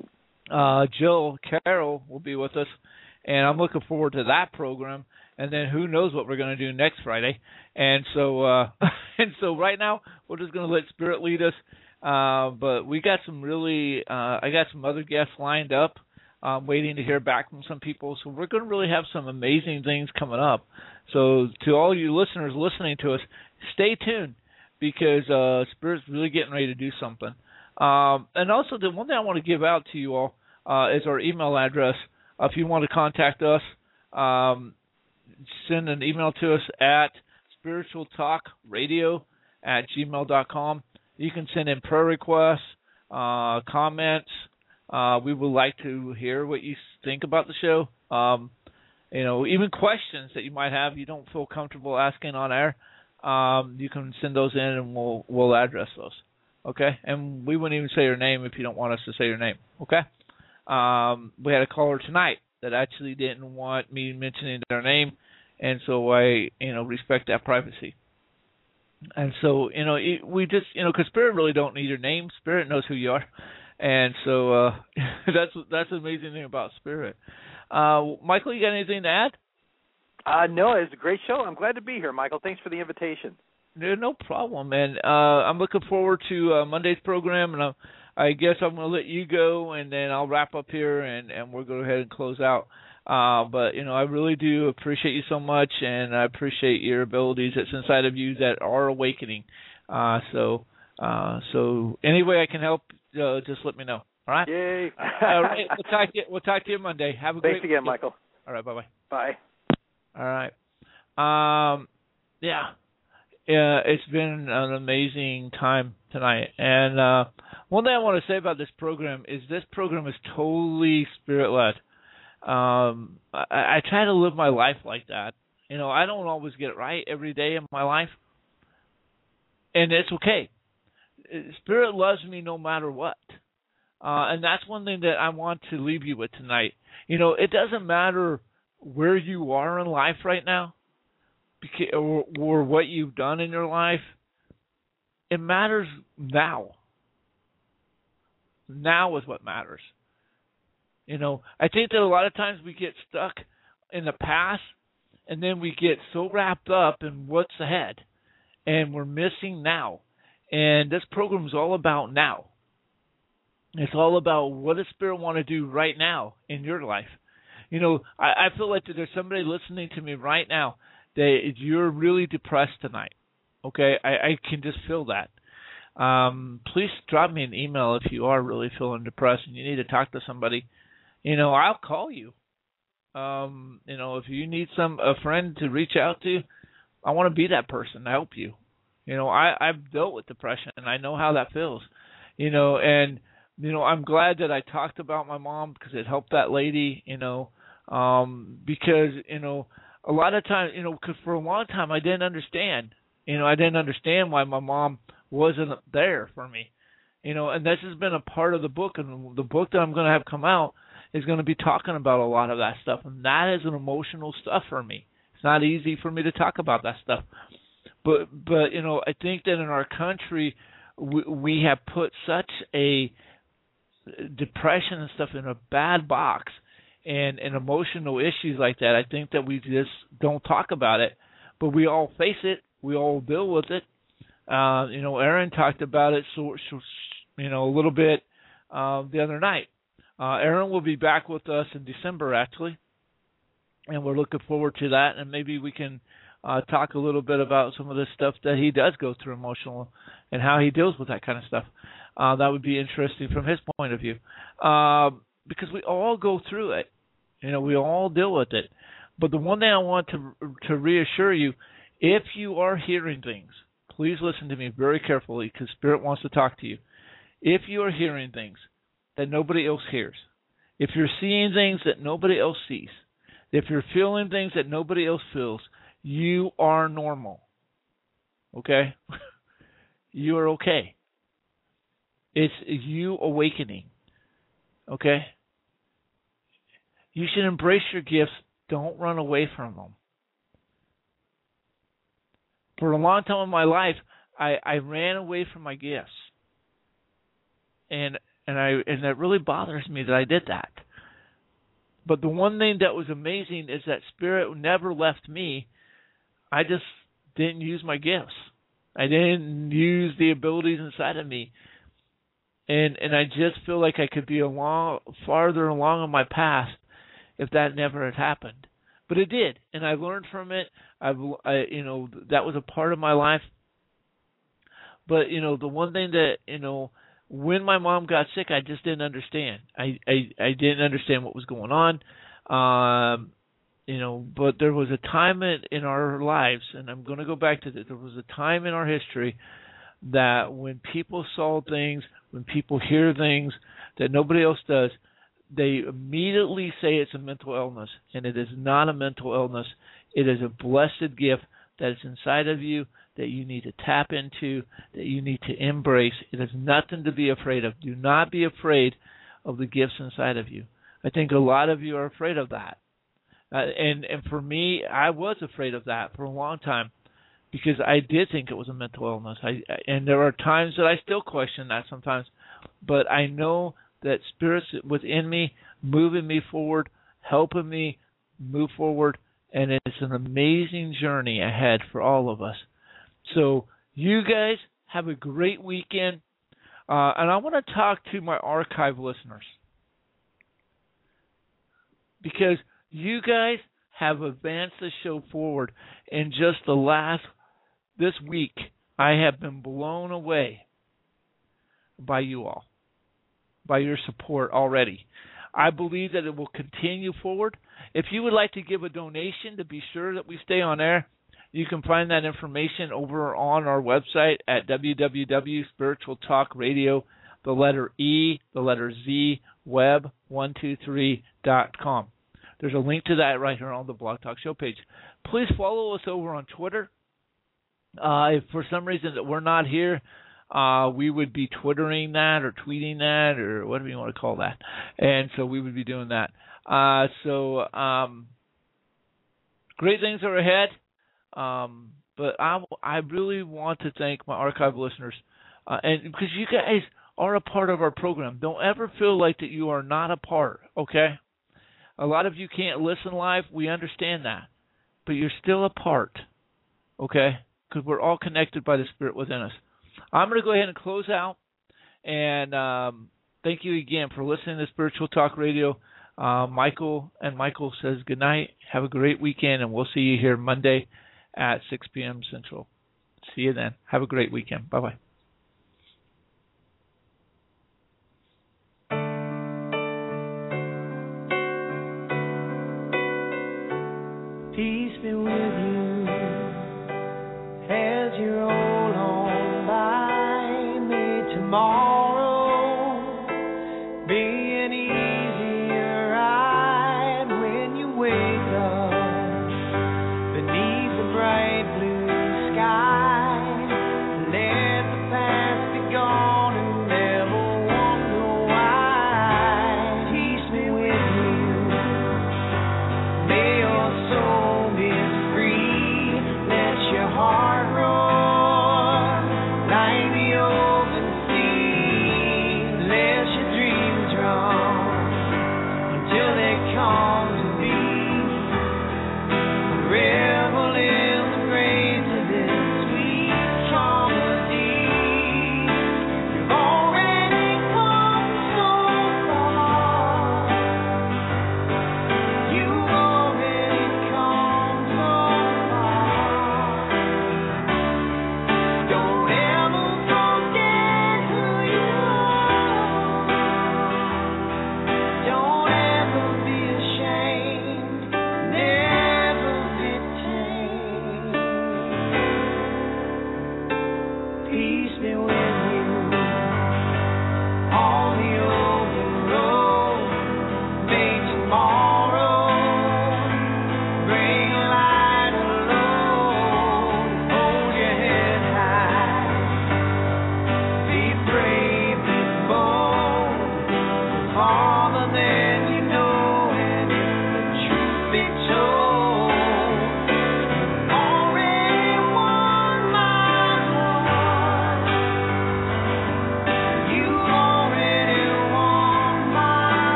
Uh, Jill Carroll will be with us, and I'm looking forward to that program. And then who knows what we're going to do next Friday. And so, uh, and so right now we're just going to let Spirit lead us. Uh, but we got some really, uh, I got some other guests lined up. I'm waiting to hear back from some people. So we're going to really have some amazing things coming up. So to all you listeners listening to us, stay tuned because uh, Spirit's really getting ready to do something. Um, and also the one thing I want to give out to you all uh, is our email address. Uh, if you want to contact us, um, send an email to us at spiritualtalkradio at gmail dot com. You can send in prayer requests, uh, comments. Uh, we would like to hear what you think about the show. Um, you know, even questions that you might have you don't feel comfortable asking on air. Um, you can send those in, and we'll we'll address those. Okay, and we wouldn't even say your name if you don't want us to say your name. Okay. Um, we had a caller tonight that actually didn't want me mentioning their name, and so I, you know, respect that privacy. And so, you know, it, we just, you know, because Spirit really don't need your name. Spirit knows who you are. And so uh, that's that's the amazing thing about Spirit. Uh, Michael, you got anything to add? Uh, no, it's a great show. I'm glad to be here, Michael. Thanks for the invitation. No, no problem, man. Uh, I'm looking forward to uh, Monday's program, and I'm, I guess I'm going to let you go, and then I'll wrap up here, and, and we'll go ahead and close out. Uh, but, you know, I really do appreciate you so much, and I appreciate your abilities that's inside of you that are awakening. Uh, so, uh, so any way I can help, uh, just let me know. All right? Yay. All right. We'll talk to you, we'll talk to you Monday. Have a Thanks great again, weekend. Michael. All right. Bye-bye. Bye. All right. Um, yeah. Yeah, it's been an amazing time tonight. And uh, one thing I want to say about this program is this program is totally Spirit-led. Um, I, I try to live my life like that. You know, I don't always get it right every day in my life, and it's okay. Spirit loves me no matter what, uh, and that's one thing that I want to leave you with tonight. You know, it doesn't matter where you are in life right now, because, or, or what you've done in your life. It matters now. Now is what matters. You know, I think that a lot of times we get stuck in the past, and then we get so wrapped up in what's ahead, and we're missing now. And this program is all about now. It's all about what does Spirit want to do right now in your life. You know, I, I feel like there's somebody listening to me right now that you're really depressed tonight. Okay, I, I can just feel that. Um, please drop me an email if you are really feeling depressed and you need to talk to somebody. You know, I'll call you. Um, you know, if you need some a friend to reach out to, I want to be that person to help you. You know, I, I've dealt with depression, and I know how that feels. You know, and, you know, I'm glad that I talked about my mom because it helped that lady, you know, um, because, you know, a lot of times, you know, because for a long time I didn't understand. You know, I didn't understand why my mom wasn't there for me. You know, and this has been a part of the book, and the book that I'm going to have come out is going to be talking about a lot of that stuff, and that is an emotional stuff for me. It's not easy for me to talk about that stuff. But, but you know, I think that in our country, we, we have put such a depression and stuff in a bad box, and, and emotional issues like that. I think that we just don't talk about it, but we all face it. We all deal with it. Uh, you know, Aaron talked about it, so, so you know, a little bit uh, the other night. Uh, Aaron will be back with us in December, actually, and we're looking forward to that. And maybe we can uh, talk a little bit about some of the stuff that he does go through emotional and how he deals with that kind of stuff. Uh, that would be interesting from his point of view, uh, because we all go through it. You know, we all deal with it. But the one thing I want to to reassure you, if you are hearing things, please listen to me very carefully because Spirit wants to talk to you. If you are hearing things that nobody else hears, if you're seeing things that nobody else sees, if you're feeling things that nobody else feels, you are normal. Okay? You are okay. It's you awakening. Okay? You should embrace your gifts. Don't run away from them. For a long time in my life, I, I ran away from my gifts. And and I and that really bothers me that I did that. But the one thing that was amazing is that Spirit never left me. I just didn't use my gifts. I didn't use the abilities inside of me. And and I just feel like I could be a long, farther along on my path if that never had happened. But it did, and I learned from it. I've, I, you know, that was a part of my life. But you know, the one thing that you know, when my mom got sick, I just didn't understand. I I, I didn't understand what was going on. Um, you know, but there was a time in, in our lives, and I'm going to go back to this. There was a time in our history that when people saw things, when people hear things that nobody else does, they immediately say it's a mental illness, and it is not a mental illness. It is a blessed gift that is inside of you that you need to tap into, that you need to embrace. It is nothing to be afraid of. Do not be afraid of the gifts inside of you. I think a lot of you are afraid of that. Uh, and, and for me, I was afraid of that for a long time, because I did think it was a mental illness. I, and there are times that I still question that sometimes. But I know that Spirit's within me, moving me forward, helping me move forward, and it's an amazing journey ahead for all of us. So you guys have a great weekend. Uh, and I want to talk to my archive listeners, because you guys have advanced the show forward. In just the last, this week, I have been blown away by you all, by your support already. I believe that it will continue forward. If you would like to give a donation to be sure that we stay on air, you can find that information over on our website at w w w dot spiritual talk radio, the letter E, the letter Z, web one two three dot com. There's a link to that right here on the Blog Talk Show page. Please follow us over on Twitter. Uh, if for some reason that we're not here, uh, we would be twittering that or tweeting that or whatever you want to call that. And so we would be doing that. Uh, so um, great things are ahead. Um, but I, I really want to thank my archive listeners, uh, and because you guys are a part of our program. Don't ever feel like that you are not a part, okay? A lot of you can't listen live. We understand that. But you're still a part, okay? Because we're all connected by the Spirit within us. I'm going to go ahead and close out. And um, thank you again for listening to Spiritual Talk Radio. Uh, Michael and Michael says good night. Have a great weekend, and we'll see you here Monday at six p.m. Central. See you then. Have a great weekend. Bye-bye. Peace be with you as you roll on by. May tomorrow be an easier ride when you wake up beneath the bright blue sky. Let the past be gone and never wonder why. Peace be with you. May your soul heart roar like the open sea. Let your dreams run until they come to be. Revel in the grace of this sweet comedy. You've already come so far. You've already come so far. Peace be with you.